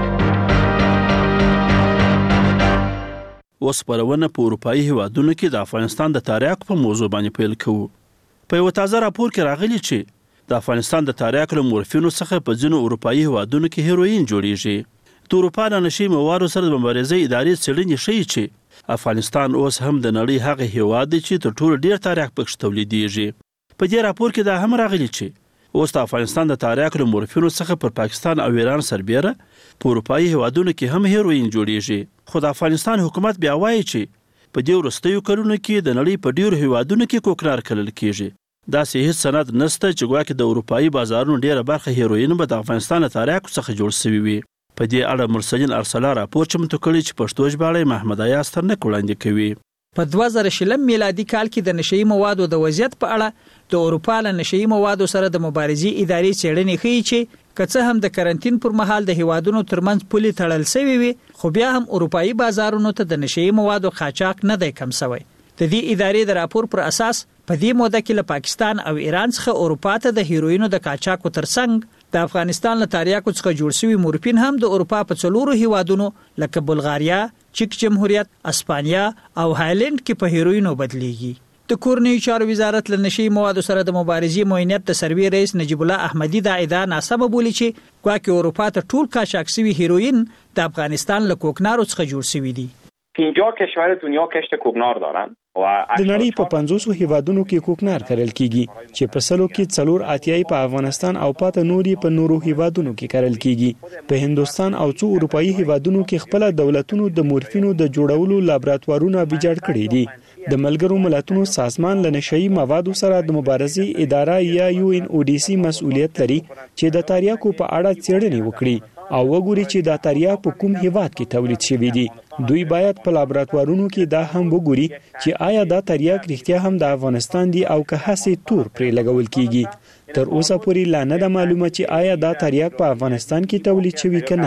[SPEAKER 22] اوس خپرونه په اروپایي هیوادونو کې د افغانستان د تریاکو په موضوع باندې پیل کوو. په یو تازه راپور کې راغلی چې د افغانستان د تریاکو له مورفینو څخه په ځینو اروپایي هیوادونو کې هیروئین جوړیږي. د اروپا له نشي موادو سره د مبارزې ادارې څېړنې ښیي چې افغانستان اوس هم د نړۍ هغه هیواد دی چې تر ټولو ډیر تریاک پکې تولیدیږي. په دې راپور کې دا هم راغلی چې اوس د افغانستان د تریاکو له مورفینو څخه پر پاکستان او ایران سربیره په اروپایي هیوادونو کې هم هیروئین جوړیږي. خو د افغانستان حکومت بیا وایي چې په دې وروستیو کلونو کې د نړۍ په ډیرو هیوادونو کې کوکنار کرل کیږي. داسې هیڅ سند نشته چې ګواکې د اروپایي بازارونو ډیره برخه هیروئین به د افغانستان له تریاکو څخه جوړ شوي وي. په دې اړه مرسلین ارسلا راپور چمتو کړی چې پښتو ژباړه محمد ایاز ترنک وړاندې کوي.
[SPEAKER 27] په 2020 میلادي کال کې د نشئی موادو د وضعیت په اړه د اروپا له نشئی موادو سره د مبارزې ادارې څېړنې ښیي چې که څه هم د کرنټین پر مهال د هیوادونو ترمنځ پولې تړل شوي وي خو بیا هم اروپایي بازارونو ته د نشئی موادو قاچاق نه دی کم شوی. د دې ادارې د راپور پر اساس په دې موده کې له پاکستان او ایران څخه اروپا ته د هیروینو د قاچاقو ترڅنګ د افغانستان له تریاکو څخه جوړ شوي مورفین هم د اروپا په څلورو هیوادونو لکه بلغاریا، چک جمهوریت، اسپانیا او هالند کې په هیروینو بدلیږي. د کورنیو چارو وزارت له نشئی موادو سره د مبارزې معاونیت د سروي رئیس نجیب الله احمدی دا ادعا ناسمه بولي چې ګواکې اروپا ته ټول قاچاق شوي هیروین د افغانستان له کوکنارو څخه جوړ شوي دي.
[SPEAKER 6] 50 کشور دنیا کشت کوکنار دارند و
[SPEAKER 28] د نړۍ په 500 هیوادونو کې کوکنار کرل کیږي چې په سلو کې څلور اتیای په افغانستان او پاته نوري په نورو هیوادونو کې کرل کیږي. په هندستان او څو اروپایي هیوادونو کې خپل دولتونو د مورفینو د جوړولو لابراتوارونه ویجاړ کړي دي. د ملګرو ملتونو سازمان له نشئی موادو سره د مبارزې اداره یا UNODC مسؤلیت لري چې د تریاکو په اړه څېړنې وکړي او وګوري چې دا تریاک په کوم هیواد کې تولید شوی دی. دوی باید په لابراتوارونو کې دا هم وګوري چې آیا دا تریاک رښتیا هم د افغانستان دی او که هڅې تور پرې لګول کیږي. تر اوسه پورې لا نه ده معلومه چې آیا دا تریاک په افغانستان کې تولید شوی که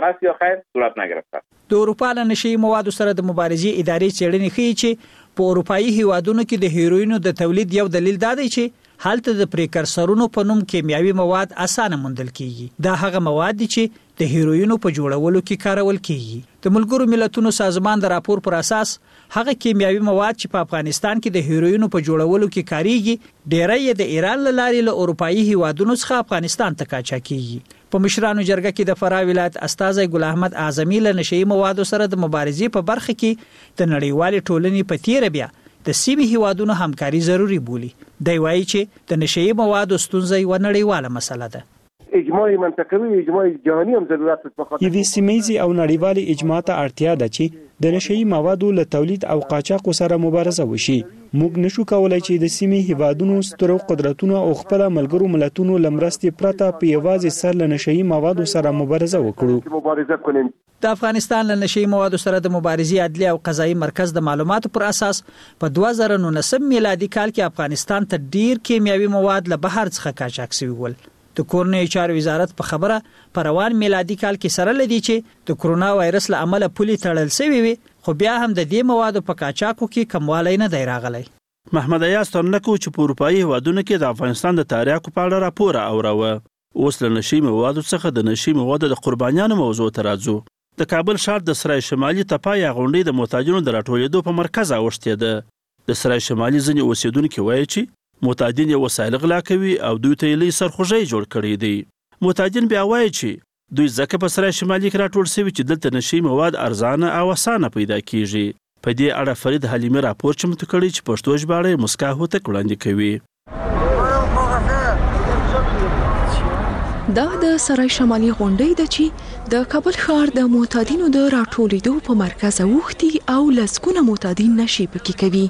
[SPEAKER 28] نه.
[SPEAKER 27] د اروپا له نشئی موادو سره د مبارزې ادارې څېړنې ښیي چې په اروپایي هیوادونو کې د هیروینو د تولید یو دلیل دا دی چې هلته د پریکرسرونو په نوم کیمیاوي مواد اسانه موندل کیږي. دا هغه مواد دي چې د هیروینو په جوړولو کې کارول کیږي. د ملګرو ملتونو سازمان د راپور پر اساس هغه کیمیاوي مواد چې په افغانستان کې د هیروینو په جوړولو کې کاریږي ډېری د ایران له لارې له اروپایي هیوادونو څخه افغانستان ته قاچاق کیږي. په مشرانو جرګه کې د فراه ولایت استاذ ګل احمد اعظمي له نشئی موادو سره د مبارزې په برخه کې د نړیوال ټولنې په تیر بیا د سیمې هیوادونو همکاري ضروری بولي. دی وایي چې د نشئی موادو ستونزه یو نړیواله مسله ده.
[SPEAKER 2] اجماعي منطقوي اجماعي جهاني هم ضرورت په
[SPEAKER 28] یوه سیمایي او نړیوال اجماع ته اړتیا ده چې د نشئی موادو له تولید او قاچاق سره مبارزه وشي. موږ نشو کولای چې د سیمې هیوادونو سترو قدرتونو او خپل ملګرو ملتونو لمرستي پرته په یوازې سر له نشئی موادو سره مبارزه وکړو.
[SPEAKER 27] د افغانستان له نشئی موادو سره د مبارزې عدلي او قضایي مرکز د معلوماتو پر اساس په 2019 میلادي کال کې افغانستان ته ډیر کیمیاوي مواد له بهر څخه قاچاق شوي ول. د کورنۍ چارو وزارت په خبره په روان میلادي کال کې سره لدی چې د کرونا وایرس له امله پولي تړل شوی وي، خو بیا هم د دې موادو په قاچاقو کې کموالی نه دی راغلی.
[SPEAKER 22] محمد ایاز تنلکو چې په اروپایي هیوادونو کې د افغانستان د تاریخو په اړه راپور اوروه. اوس له نشئی موادو څخه د نشئی موادو د قربانیانو موضوع ته راځو. د کابل ښار د سرای شمالي تپه یا غونډۍ د معتادینو د راټولېدو په مرکز اوښتې ده. د سرای شمالي ځینې اوسیدونکي وایي چې معتادین یې وسایل غلا کوي او دوی ته یې لوی سرخوږی جوړ کړی دی. معتادین بیا وایي چې دوی ځکه په سرای شمالي کې راټول شوي چې دلته نشئی مواد ارزانه او اسانه پیدا کیږي. په دې اړه فرید حلیمي راپور چمتو کړی چې پښتو ژباړه یې مسکا هوتک وړاندې کوي.
[SPEAKER 23] دا د سرای شمالي غونډۍ ده چې د کابل ښار د معتادینو د راټولېدو په مرکز اوښتي او لسګونه معتادین نشي پکې کوي.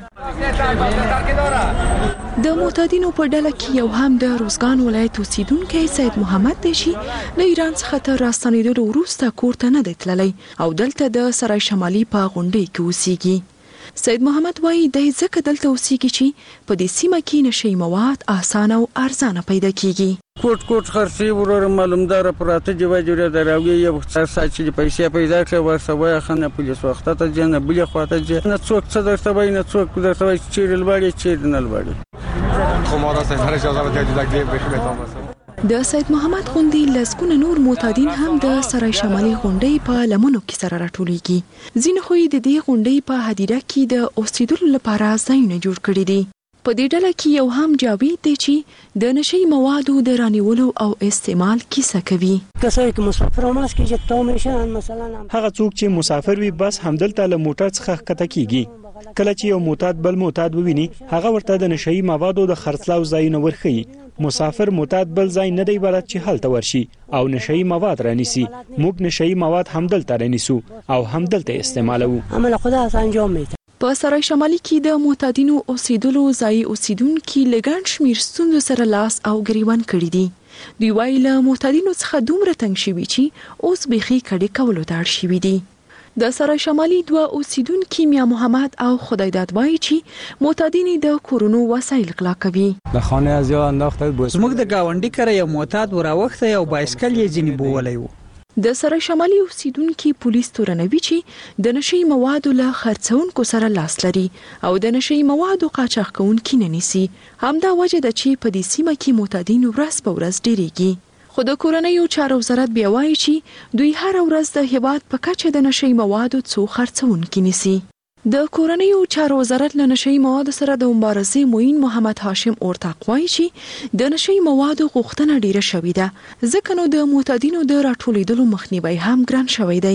[SPEAKER 23] د معتادینو په ډله کې یو هم د روزګان ولایت اوسیدونکی سید محمد دی چې له ایران څخه تر راستنېدلو وروسته کور ته نه دی تللی او دلته د سرای شمالي په غونډۍ کې اوسیږي. سید محمد وایي دی ځکه دلته اوسیږي چې په دې سیمه کې نشئی مواد اسانه او ارزانه پیدا کیږي.
[SPEAKER 8] کوټ خرڅي ورور معلومدار پراته دی وایي د راوي یو څه چې پیسې پیدا کړي ورسوي خنه پولیس وخت ته جن بل خواته جن څوک څه درته وایي نه څوک درته وایي چې لوړی چې نه لوړی
[SPEAKER 4] خو ما راځي هر اجازه ته د دې په خدمت
[SPEAKER 23] د سید محمد غوندې لسګونه نور معتادین هم د سرای شمالي غونډۍ په لمنو کې سره راټولېږي. ځینې خو د دې غونډۍ په هدیره کې د اوسېدلو لپاره ځایونه جوړ کړي دي. په دې ډله کې یو هم جاوید دی چې د نشئی موادو د رانیولو او استعمال کیسه کوي.
[SPEAKER 5] کسایی که مسافر هم هست که جتا میشن مثلا
[SPEAKER 28] هغه څوک چې مسافر وي بس همدلته له موټر څخه ښکته کیږي. کله چې یو معتاد بل معتاد وویني هغه ورته د نشئی موادو د خرڅلاو ځایونه ورښيي. مسافر معتاد بل ځای نه دی بلد چې هلته ورشي او نشئی مواد رانیسي. موږ نشئی مواد همدلته رانیسو او همدلته استعمالوو.
[SPEAKER 5] عمل خدا انجام میده.
[SPEAKER 23] په سرای شمالي کې د معتادینو اوسېدلو ځای اوسیدونکي له ګڼ شمېر ستونزو سره لاس او ګریوان کړي دي. دوی وایي له معتادینو څخه دومره تنګ شوي چې اوس بیخي کډې کولو ته اړ شوي دي. د سرای شمالي دوه اوسیدونکي میا محمد او خدایداد وایي چې معتادین د کورونو وسایل غلا کوي.
[SPEAKER 5] د خانه از یا انداخته
[SPEAKER 27] زموږ د گاونډي کره یو معتاد وراوخته یو بایسکل یې ځینې بوولی و.
[SPEAKER 23] د سرای شمالي اوسیدونکي پولیس تورنوي چې د نشئی موادو له خرڅونکو سره لاس لري او د نشئی موادو قاچاق کوونکي نه نیسي. همدا وجه ده چې په دې سیمه کې معتادین ورځ په ورځ ډیریږي. خو د کورنیو چارو وزارت بیا وایي چې دوی هر ورځ د هیواد په کچه د نشئی موادو څو خرڅونکي نیسي. د کورنیو چارو وزارت له نشئی موادو سره د مبارزې معین محمد هاشم اورتاق وایي چې د نشئی موادو غوښتنه ډیره شوې ده ځکه نو د معتادینو د راټولېدلو مخنیوی هم ګران شوی دی.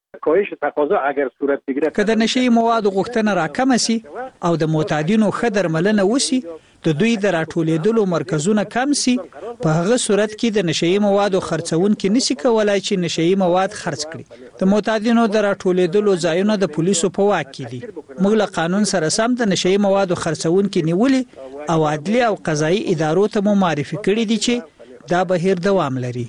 [SPEAKER 27] که د نشئی موادو غوښتنه راکمه سي او د معتادینو ښه درملنه وسي د دوی د راټولېدلو مرکزونه کم سي په هغه صورت کې د نشئی موادو خرڅونکي نشي کولای چې نشئی مواد خرڅ کړي. د معتادینو د راټولېدلو ځایونه د پولیسو په واک کې دي. موږ له قانون سره سم د نشئی موادو خرڅونکي نیولې او عدلي او قضایي ادارو ته مو معرفي کړي دي چې دا بهیر دوام لري.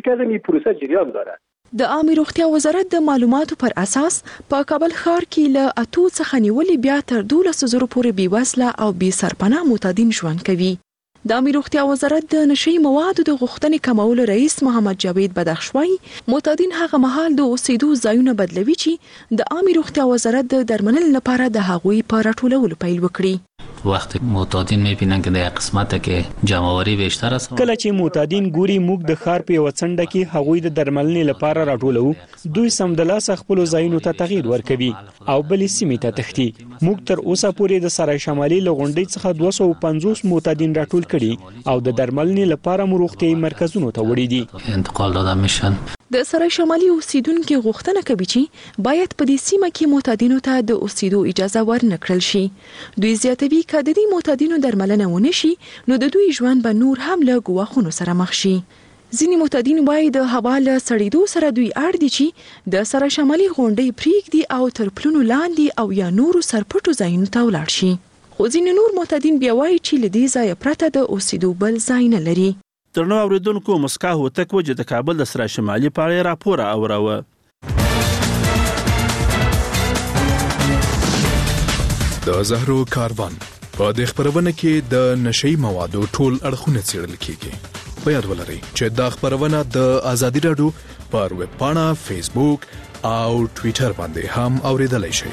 [SPEAKER 23] د عامه روغتیا وزارت د معلوماتو پر اساس په کابل ښار کې له 8 څخه نیولې بیا تر 12,000 پورې بېوزله او بې سرپناه معتادین ژوند کوي. د عامه روغتیا وزارت د نشئی موادو د غوښتنې کمولو رئیس محمد جاوید بدخشوي معتادین هغه مهال د اوسېدو ځایونه بدلوي چې د عامه روغتیا وزارت د درملنې لپاره د هغوی په راټولولو پیل وکړي.
[SPEAKER 7] وقتی معتادین میبینن که در قسمت که جمع‌آوری بیشتر است،
[SPEAKER 28] کله چې معتادین ګوري موږ د ښار په یو څنډه کې هغوی د درملنې لپاره راټولو، دوی سمدلاسه خپل ځایونو ته تغییر ورکوي او بلې سیمې ته تښتي. موږ تر اوسه پورې د سرای شمالي له غونډۍ څخه 250 معتادین راټول کړي او د درملنې لپاره مو روغتیايي مرکزونو ته وړي دي.
[SPEAKER 7] انتقال داده میشن.
[SPEAKER 23] د سرای شمالي اوسیدونکو غوښتنه کوي چې باید په دې سیمه کې معتادینو ته د اوسېدو اجازه ورنکړل شي. دوی زیاتوي چې د دې معتادینو درملنه ونه شي نو د دوی ژوند به نور هم له ګواښونو سره مخ شي. ځینې معتادین وایي د هوا له سړېدو سره دوی اړ دي چې د سرای شمالي غونډۍ پرېږدي او تر پلونو لاندې او یا نورو سرپټو ځایونو ته ولاړ شي. خو ځینې نور معتادین بیا وایي چې له دې ځایه پرته د اوسېدو بل ځای نه لري.
[SPEAKER 22] درنو اوریدونکو، مسکا هوتک و چې د کابل د سرای شمالي په اړه راپور اوروه.
[SPEAKER 9] د زهرو کاروان په دې خبرونه کې د نشئی موادو ټول اړخونه څېړل کیږي. په یاد ولرئ چې دا خبرونه د ازادي رادیو پر ویب پاڼه، فیسبوک او ټوئیټر باندې هم اوریدلای شئ.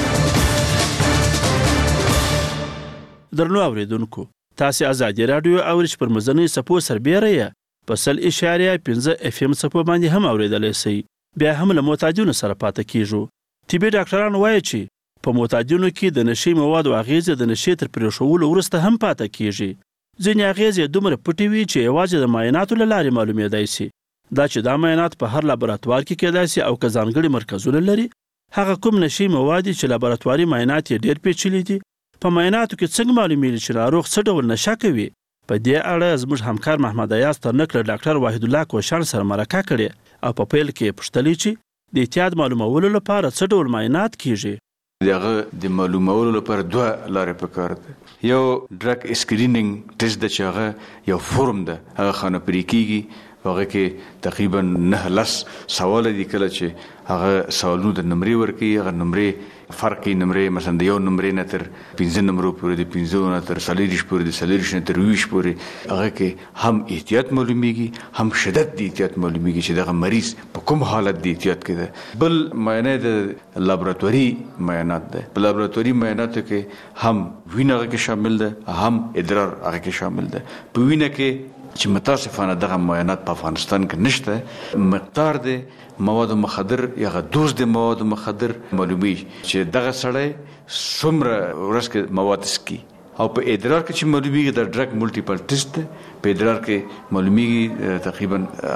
[SPEAKER 22] درنو اوریدونکو، تاسو ازادي رادیو اورئ پر مزنی سپو سربېره په 0.5 FM سپو باندې هم اوریدلای شئ. بیا هم له معتادینو سره پاتې کیږو. طبي ډاکټران وایي چې په معتادینو کې د نشي موادو اغیزه د نشي تر پرېښولو وروسته هم پاتې کیږي. ځینې اغیزې دومره پټې وي چې یوازې د معایناتو له لارې معلومېدای شي. دا چې دا معاینات په هر لابراتوار کې کېدای شي او که ځانګړي مرکزونه لري. هغه کوم نشي مواد چې لابراتواري معاینات یې ډېر پیچلي دي، په معایناتو کې څنګه معلومیږي چې ناروغ څه ډول نشه کوي؟ په دې اړه زموږ همکار محمد ایاز ترنک له ډاکټر واحد الله کوشان سره مرکه کړې او په پیل کې پوښتلې چې د احتیاط معلومولو لپاره څه ډول معاینات کیږي.
[SPEAKER 11] دغه د معلومولو لپاره دوه لارې پکار دي. یو ډرګ اسکرینینګ ټیسټ د چاغه یو فورم ده، هغه خانه پرې کیږي. هغه کې تقریبا 9 سوال دي. کله چې هغه سوالونو د نمرې ورکي، هغه نمرې فرقي نمرې مثلا د یو نمرې نه تر 15 نمرو پورې، د 15 نه تر 40 پورې، د 40 نه تر 20 پورې، هغه کې هم احتیاط معلومیږي، هم شدت د احتیاط معلومیږي چې دغه مریض په کوم حالت د احتیاط کې ده. بل معاینه د لابراتواري معاینات ده. په لابراتواري معایناتو کې هم وینه هغه کې شامل ده، هم ادرار هغه کې شامل ده. په وینه کې چې متاسفانه دغه معاینات په افغانستان کې نشته، مقدار د مواد مخدر یا دوز د مواد مخدر معلومي چې دغه سړی څومره ورځ کې مواد سکي. او په ادرار کې چې معلومیږي د ډرګ ملټیپل ټیسټ په ادرار کې معلومیږي تقریبا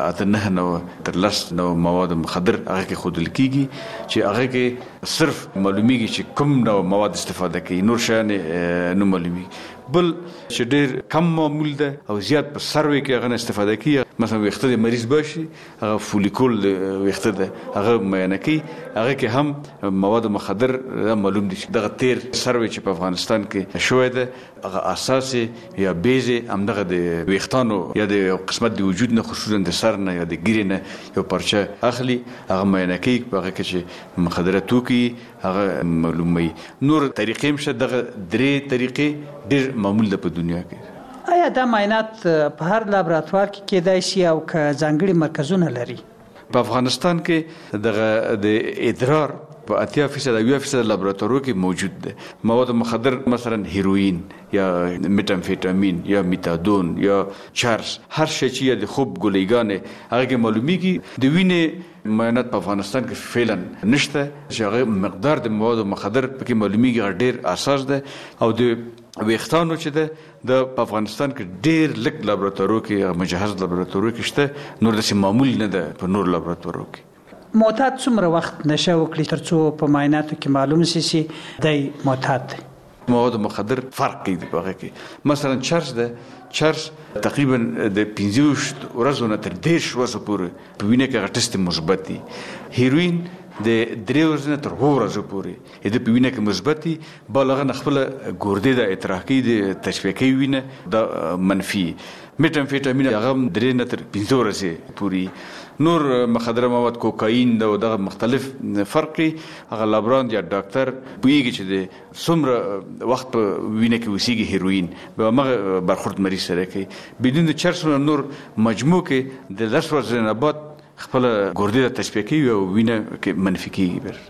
[SPEAKER 11] 8 تر 10 مواد مخدر هغه کې خودل کیږي چې هغه کې صرف معلومیږي چې کوم نوع مواد استفاده کوي، نور شیان نه معلومیږي. بل چې ډېر کم معمول ده او زیات په سروي کې هغه استفاده کوي. مثلا ویښته د مریض باشي، هغه فولیکول ویښته ده هغه معاینه کوي، هغه کې هم مواد مخدر معلوم دي. دغه تیر سروي چې په افغانستان کې شوی ده هغه اساس یا بیزه همدغه د ویښتانو یا د قسمت د وجود نه، خصوصا د سر نه یا د ګیرې نه یو پرچه اخلي، هغه معاینه کوي. هغه کې چې مخدره توکي هغه معلوموي. نور طریقې مشه دغه درې طریقې ډېر معمول ده په دنیا کې.
[SPEAKER 27] آیا دا معاینات په هر لابراتوار کې کېدای شي او که ځانګړي مرکزونه لري؟
[SPEAKER 11] په افغانستان کې دغه د ادرار په 80% او 20% لابراتوارو کې موجود ده. مواد مخدر مثلا هیروین یا میتامفیتامین یا میتادون یا چرس، هر شی چې د خوب ګولېګانې هغه کې معلومیږي. د وینې معاینات په افغانستان کې فعلا نشته چې هغه مقدار د مواد مخدر پکې معلومیږي، ډېر اساس ده. او د ویښتانو چې ده په افغانستان کې ډېر لږ لابراتوارو کې مجهز لابراتوارو کې شته، نور داسې معمول نه ده په نور لابراتوارو کې.
[SPEAKER 27] معتاد څومره وخت نشه وکړي ترڅو په معایناتو کې معلوم شي چې دی معتاد دی؟
[SPEAKER 11] مواد مخدر فرق کوي په هغه کې. مثلا چرس ده، چرس تقریبا د 15 ورځو نه تر 10 ورځو پورې په وینه کې هغه ټیسټ مثبت دي. هیروین د 3 ورځې نه تر 2 ورځو پورې د په وینه کې مثبت دي. بل هغه خپل ګردې د اطراحي د تشویقي وینه د منفي. میتامفیتامین هغه 3 نه تر 15 ورځې پورې. نور مخدره مواد کوکاین دا دغه مختلف فرقي هغه لابران یا ډاکټر پوهیږي چې د څومره وخت په وینه کې وسیږي هیروین به هغه برخورد مریض سره کوي. بدون چرس نور مجموع کې د 10 ورځې نه بعد خپل ګردې د تشبیه کوي او وینه کې منفي کیږي.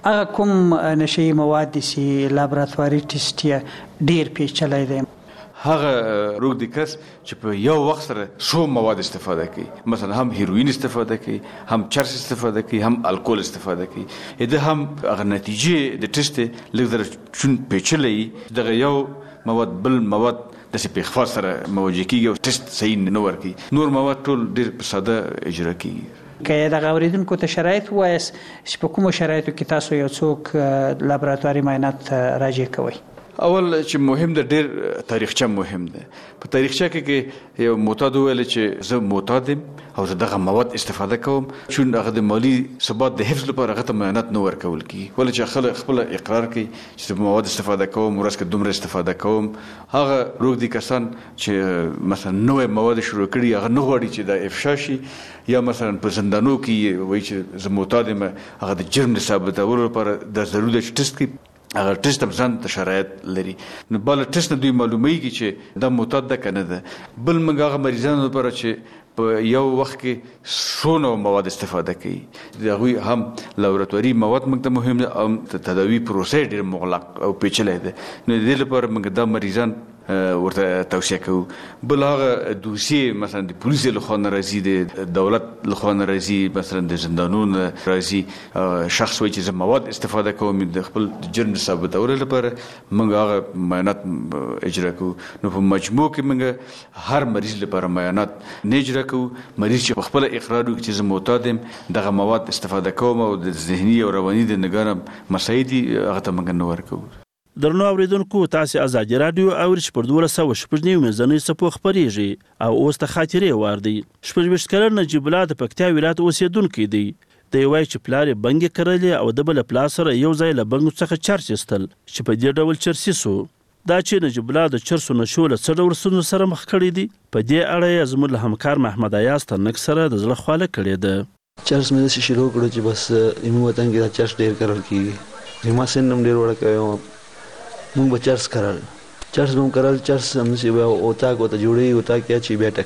[SPEAKER 27] هغه کوم نشي مواد چې لابراتواري ټیسټ یې ډیر پیچلی دی؟
[SPEAKER 11] هغه روغ دي کس چې په یو وخت سره څو مواد استفاده کوي، مثلا هم هیروین استفاده کوي، هم چرس استفاده کوي، هم الکول استفاده کوي. دا هم هغه نتیجې د ټیسټ لږ چون پیچلې دغه یو مواد بل مواد د څه په خاص سره موجه کیږي او ټیسټ صحیح نه ورکي. نور مواد ټول ډیر په ساده اجرا کیږي.
[SPEAKER 27] که د اوریدونکو ته شرایط وایس چې په کومو شرایطو کې تاسو یو څوک لابراتواري معاینات راجع کوئ؟
[SPEAKER 11] اول چې مهم ده ډیر تاریخچه مهم ده. په تاریخچه کې یو معتاد ویل چې زه معتاد یم او زه دغه مواد استفاده کوم، چون هغه د مالی ثبات د حفظ لپاره هغه ته معاینات نه ورکول کیږي. ولې چې خلک خپل اقرار کوي چې مواد استفاده کوم، ورځ کې دومره استفاده کوم. هغه روغ دي کسان چې مثلا نوې مواد شروع کړي هغه نه غواړي چې د افشا شي، یا مثلا په زندانو کې وایي چې زه معتاد یم، هغه د جرم د ثابتولو لپاره د ضروري ټیسټ کوي. هغه ټیسټ هم ځان ته شرایط لري. نو بل ټیسټ نه دوی معلومیږي چې دا معتاد ده کنه ده. بل موږ هغه مریضانو لپاره چې په یو وخت کې څونه مواد استفاده کوي، د هغوی هم لابراتواري مواد موږ ته مهم ده او تداوي پروسه ډېر مغلق او پیچلی ده. نو د دې لپاره موږ دا مریضان ورته توصیه کوو. بل هغه دوسیې مثلا د پولیسو لخوا نه راځي، د دولت لخوا نه راځي، مثلا د زندانونو راځي، شخص وایي چې زه مواد استفاده کوم د خپل جرم ثابتولو لپاره، موږ هغه معاینات اجرا کوو. نو په مجموع کې موږ هر مریض لپاره معاینات نه اجرا کوو. مریض چې په خپل اقرار وکړي چې زه معتاد یم، دغه مواد استفاده کوم او د ذهني او رواني د نګاره مسایل دي هغه ته موږ نه ورکوو.
[SPEAKER 22] درنو اوریدونکو، تاسو آزادي رادیو اورئ چې پر 1209 میزانې سپو خبرېږي او اوس ته خاطرې وار دی. 26 کلن نجیب الله د پکتیا ولایت اوسیدونکی دی. دی وایي چې پلار یې بنګې کرلې او د بل پلار سره یو ځای له بنګو څخه چرس ایستل چې په دې ډول چرسي سو. دا چې نجیب الله د چرسو نشو له څه ډول ستونزو سره مخ کړی دی، په دې اړه یې زموږ له همکار محمد ایاز ترنک سره د زړه خواله کړې ده.
[SPEAKER 24] چرس مې داسې شروع کړو چې بس زموږ وطن کې دا چرس ډېر کرل کېږي. زما سن هم ډېر وړوکی وم، موږ به چرس کرل، چرس به هم کرل. چرس همداسې بیا اتاق ورته جوړوي، اتاق کې اچوي بیا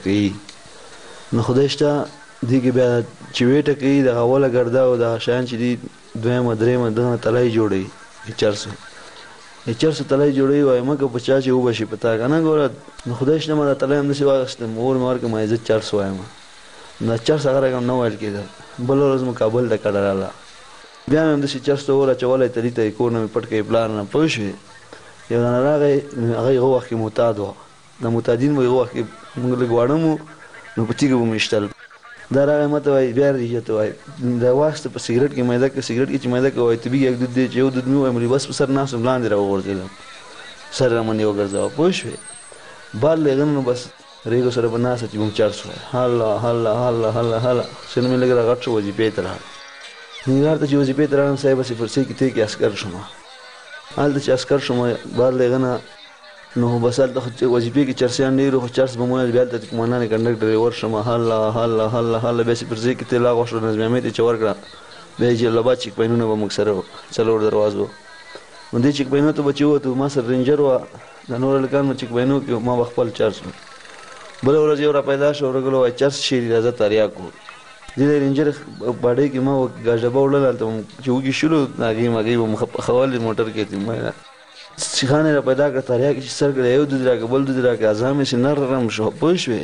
[SPEAKER 24] ټکوي. نو خدای شته دې کې بیا چې ویې ټکوي دغه اوله ګرده او دغه شیان چې دي دویمه درېیمه دغه تلای جوړوي چرسو. چرسو تلای جوړوي وایي مکه په چا چې وبشي په تا که نه ګوره. نو خدای شته ما دا تلای همداسې واخېستم، اور مې ورکړم ما زه چرس وایم. دا چرس هغه رقم نه ویل کېده. بله ورځ مو کابل ته کډه راغله، بیا مې همداسې چرس ته اور اچولی تلي ته یې کور نه مې پټ کړی پلار نه. پوه شوې؟ یو دانه راغی، هغه هغه وخت کې معتاد وه. د معتادین به هغه وخت کې موږ لږ واړه وو، نو په تیږه به مو ایشتل. دا راغی ما ته وایي بیا رېږه ته وایي دا واخېسته په سګرټ کې میده که سګرټ کې چې میده که وایي طبي یک دود دی چې یو دود مې ووایم بس په سر ناست وم لاندې راوغورځېدم، سر رامنې وګرځوه. پوه شوې؟ بال له هغه نو بس ریګو سره به ناسته چې به م چرس وایي. هله هله هله هله هله سر مې لږ راغټ شو، وظیفې ته راغلم. ننګرهار ته چې وظیفې ته راغلم صاحب هسې فرسۍ کې تی کې عسکر شوم. هلته چې عسکر شوم بار له هغه نه نو بس هلته وظیفې کې چرسیان ډېر وو، خو چرس به مو ویل بیا هلته قومندان کنډکټر ډریور شوم. هله هله هله هله بیا چې پر ځای کې تی لاغ وشو، نظم احمد یې چې ورکړه. بیا یې جلال آباد چیک پاینونه به موږ سره وو، 4 دروازو. نو دې چیک پاینو ته به چې ووتو ما سره رینجر وه، د نور هلکان چیک پاینو کې ما به خپل چرس وو. بله ورځ یو را پیدا شو، ورغلو وایي چرس شیري راځه تریاک وو. دې د رینجر باډۍ کې ما ګاز ډبه وړله، هلته چې وږي شولو هغې مغې به مو خولې موټر کې سیخان یې را پیدا کړه تریاک چې سر کړه، یو دود راکړه بل دود راکړه، اعضام یې چې نرم شو. پوه شوې؟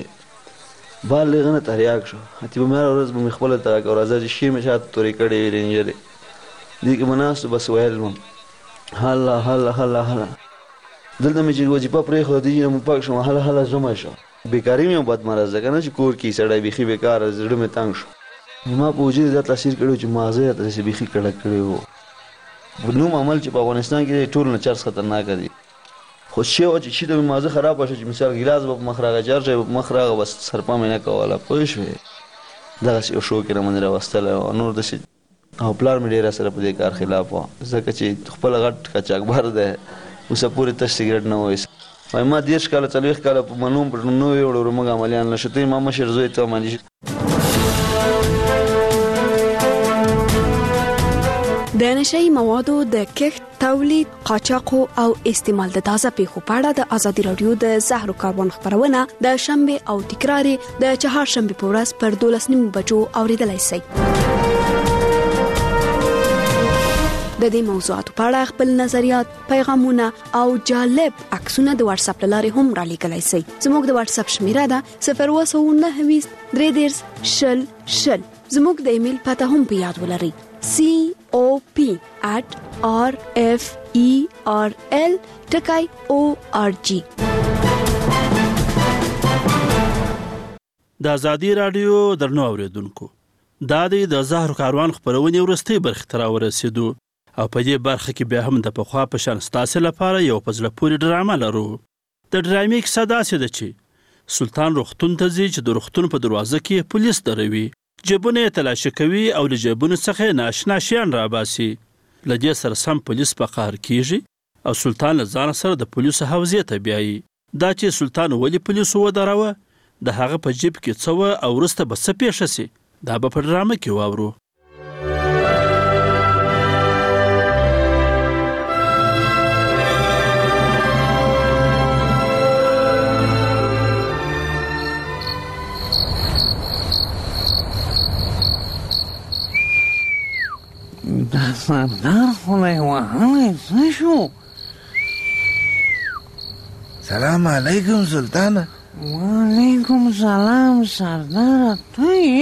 [SPEAKER 24] بال له هغه نه تریاک شو. اتې به مې هره ورځ به مې خپله دغه کړه، راځه چې شي مې شاته تورې کړې وې رینجرې. دې کې به ناست بس ویل وم هله هله هله هله. دلته مې چې وظیفه پرېښوده دې نه مو پاک شوم، هله هله زما شو. بیکاري مې یو بد مرض ده که نه چې کور کې سړی بیخي بېکاره زړه مې تنګ شو. ما په وجود دا تاثیر کړی چې ماغزه یې داسې بیخي کړک کړی وو. نوم عمل چې په افغانستان کې ټول نه چرس خطرناکه دي، خو شی وه چې شي ته مې ماغزه خرابه شو چې مثال ګیلاس به په مخ راغی، جرجه به په مخ راغی، بس سرپه مې نه کوله. پوه شوې؟ دغسې یو شوق یې رامنې راوستلی و. نور داسې او پلار مې ډېر سره په دې کار خلاف وه، ځکه چې خپله غټ قاچاقبر دی، اوسه پورې تش سګرټ نه وایست. وایي ما 30 کاله 40 کاله په منوم په نوې وړو موږ عملیان نه شو. ته ما مشر زوی ته عملي شو.
[SPEAKER 23] د نشئی موادو د کښت، تولید، قاچاقو او استعمال د تازه پیښو په اړه د ازادي رادیو د زهرو کاروان خبرونه د شنبه او تکرار د چهارشنبه په ورځ پر 12:30 بجو اوریدلای شئ. د د دې موضوعاتو په اړه خپل نظریات، پیغامونه او جالب عکسونه د واتس اپ لارې هم را لیکلای شئ. زموږ د واتس اپ شمیره ده 029 330 زموږ د ایمیل پته هم په یاد ولرئ cop@referl.org.
[SPEAKER 22] د ازادي رادیو درنو اوریدونکو، دا د زهر کاروان خبرونه ورستي برخه تر ورسېدو او په دې برخه کې به هم د پخوا په شان ستاسو لپاره یو پزله پوری ډرامه لرو. د ډرامې کیسه داسې ده چې سلطان روغتون ته ځي چې د روغتون په دروازه کې پولیس دروي، جیبونه یې تلاشي کوي او له جیبونو څخه ناشنا شیان راباسي. له دې سره سم پولیس په قهر کیږي او سلطان له ځان سره د پولیسو حوزې ته بیایي. دا چې سلطان ولې پولیسو ودراوه، د هغه په جیب کې څه و او وروسته به څه پیښه سي، دا به په ډرامه کې واورو.
[SPEAKER 25] دا سردار خدای وهلی څه شو؟
[SPEAKER 26] سلام علیکم سلطانه.
[SPEAKER 25] وعلیکم سلام سردار، ته یې؟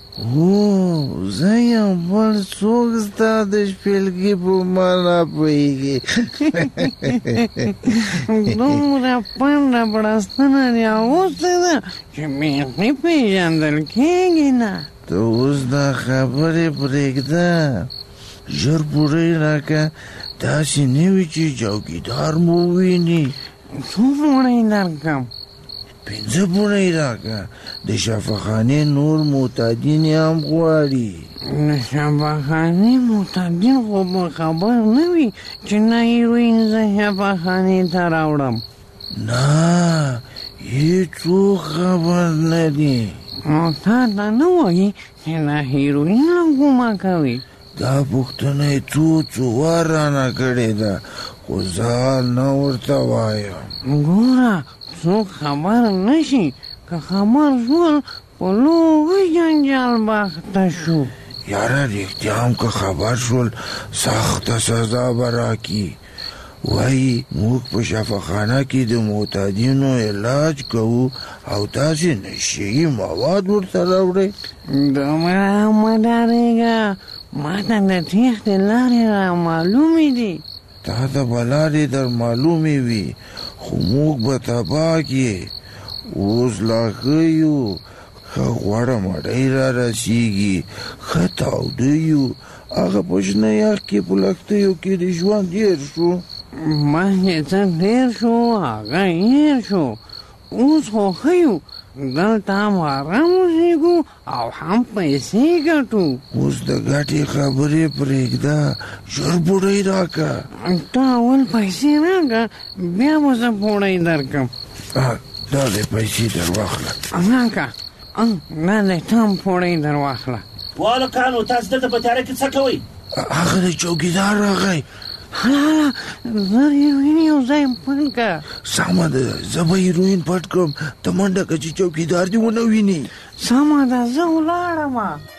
[SPEAKER 26] زه یم، بل څوک ستا د شپېلګي په معنا پوهېږي؟
[SPEAKER 25] دومره پنډه بړستنه دې اغوستې ده چې بیخي پېژندل کېږي نه.
[SPEAKER 26] ته اوس دا خبرې پرېږده، ژر پوره یې راکړه، داسې نه وي چې چوکیدار مو وویني.
[SPEAKER 25] څو پوره یې درکړم؟
[SPEAKER 26] 5 پوره یې راکړه، د شفاخانې نور معتادین یې هم غواړي.
[SPEAKER 25] د شفاخانې معتادین خو به خبر نه وي چې نه هیروین زه شفاخانې ته راوړم.
[SPEAKER 26] نه، هېڅوک خبر نه دي.
[SPEAKER 25] نو تا ته نه وایي چې دا هیروین له کومه کوي؟
[SPEAKER 26] دا پوښتنه یې څو وار رانه کړې ده، خو زه نه ورته وایم.
[SPEAKER 25] ګوره څوک خبر نه شي، که خبر شول په لوی جنجال به اخته شو.
[SPEAKER 26] یاره رښتیا هم که خبر شول سخته سزا به راکړي. وایي موږ په شفاخانه کې د معتادینو علاج کوو او تاسې نشهیي مواد ورته راوړئ.
[SPEAKER 25] دومره مه ډارېږه، ما ته د تېښتې لارې را معلومې دي.
[SPEAKER 26] تا ته به لارې در معلومې وي، خو موږ به تباه کړې. اوس لا ښه یو، ښه غوړه مړۍ را رسېږي، ښه تاوده یو. هغه په شنه یخ کې په لښتیو کې د ژوند هېر شو.
[SPEAKER 25] مخکې څه تېر شو هغه هېر شو، اوس خو ښه یو، دلته هم آرام اوسېږو او هم پیسې ګټو.
[SPEAKER 26] اوس د ګټې خبرې پرېږده، ژر پوړۍ راکړه.
[SPEAKER 25] ته اول پیسې راکړه، بیا به زه پوړۍ درکړم.
[SPEAKER 26] دا دې پیسې در واخله.
[SPEAKER 25] راکړه، دا دې ته هم پوړۍ در واخله.
[SPEAKER 10] والکانو تاسو دلته په تیاره کې څه کوئ؟
[SPEAKER 26] هغه د چوکیدار راغی.
[SPEAKER 25] هله زه هیروین یو ځای پټ کړه.
[SPEAKER 26] سمه ده، زه به هیروین پټ کړم، ته منډه کړه چې چوکیدار دې ونه ویني.
[SPEAKER 25] سمه ده، زه ولاړم.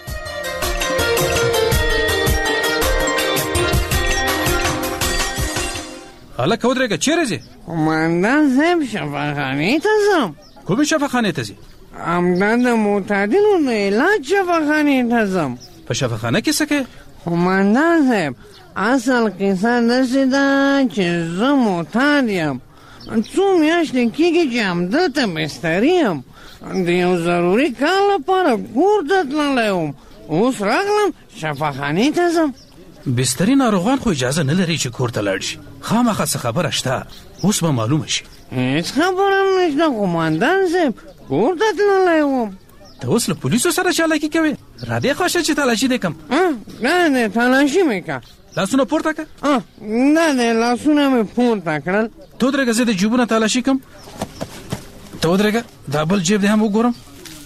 [SPEAKER 10] هلکه ودرېږه، چیرې ځې؟
[SPEAKER 25] قومندان صاحب شفاخانې ته ځم.
[SPEAKER 10] کومې شفاخانې ته ځې؟
[SPEAKER 25] همدا د معتادینو د علاج شفاخانې ته ځم.
[SPEAKER 10] په شفاخانه کې څه کوې؟
[SPEAKER 25] قومندان صاحب اصل قصه داسې ده چې زه معتاد یم، څو میاشتې کېږي چې همدلته بستري یم، د یو ضروري کار لپاره کور ته تللی وم، اوس راغلم شفاخانې ته ځم.
[SPEAKER 10] بستري ناروغان خو اجازه نه لري چې کور ته لاړ شي. خامخا څه خبره شته، اوس به معلومه شي.
[SPEAKER 25] هېڅ خبره نشته قومندان صاحب، کور ته تللی وم.
[SPEAKER 10] ته اوس له پولیسو سره چالاکي کوې؟ را دې خوښه چې تلاشي دې کړم.
[SPEAKER 25] نه نه، تلاشي مې کړه.
[SPEAKER 10] لاسونه پورته کړه.
[SPEAKER 25] نه نه، لاسونه مې پورته کړل.
[SPEAKER 10] ته ودرېږه، زه د جیبونه تلاشي کړم. ته ودرېږه، دا بل جیب دې هم وګورم.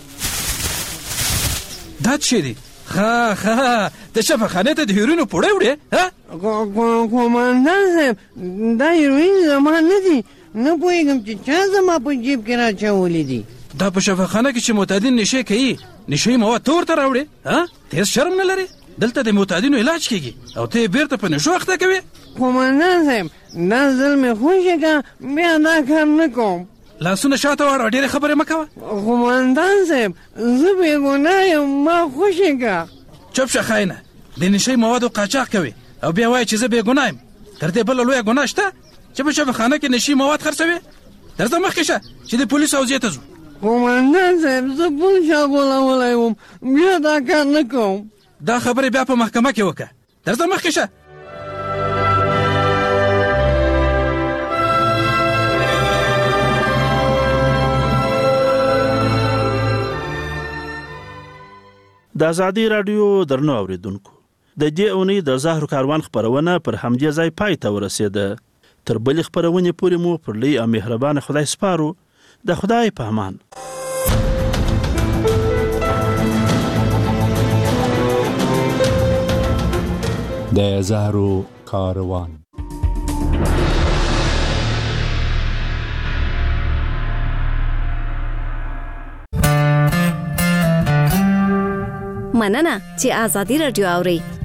[SPEAKER 10] دا څه دی؟ ښه د شفاخانې ته د هیروینو پوړۍ وړې؟
[SPEAKER 25] قومندان صاحب، دا هیروین زما نه دي، نه پوهېږم چې چا زما په جیب کې راچولي دي.
[SPEAKER 10] دا په شفاخانه کې چې معتادین نشې کوي، نشهیي مواد ته ورته راوړې؟ ته هېڅ شرم نه لرې؟ دلته د معتادینو علاج کیږي او ته بیرته په نشو اخته کوي.
[SPEAKER 25] قومندان صاحب دا ځل مې خوښه کا بیا دا کار نه کوم.
[SPEAKER 10] لاسونه شاته واړه ډېرې خبرې مه کوه.
[SPEAKER 25] قومندان صاحب زه بې ګناه یم ما خوښه کا.
[SPEAKER 10] چوپ شه خاینه د نشي موادو قاچاق کوي او بیا وایي چې زه بې ګناه یم. تر دې بله لویه ګناه شته چې په شفاخانه کې نشي مواد خرڅوي؟ درځه مخکې شه چې د پولیسو حوزې ته ځو.
[SPEAKER 25] قومندان صاحب زه بل چا غولولی وم بیا دا کار نه کوم.
[SPEAKER 10] دا خبرې بیا په محکمه کې وکړه. درځه مخکې شه.
[SPEAKER 22] د ازادي رادیو درنو اوریدونکو د دې اونۍ د زهرو کاروان خبرونه پر همدې ځای پای ته ورسېده. تر بلې خبرونې پورې مو پر لوی او مهربانه خدای سپارو. د خدای په امان.
[SPEAKER 21] د زهرو کاروان.
[SPEAKER 12] مننه چې ازادي رادیو اوري.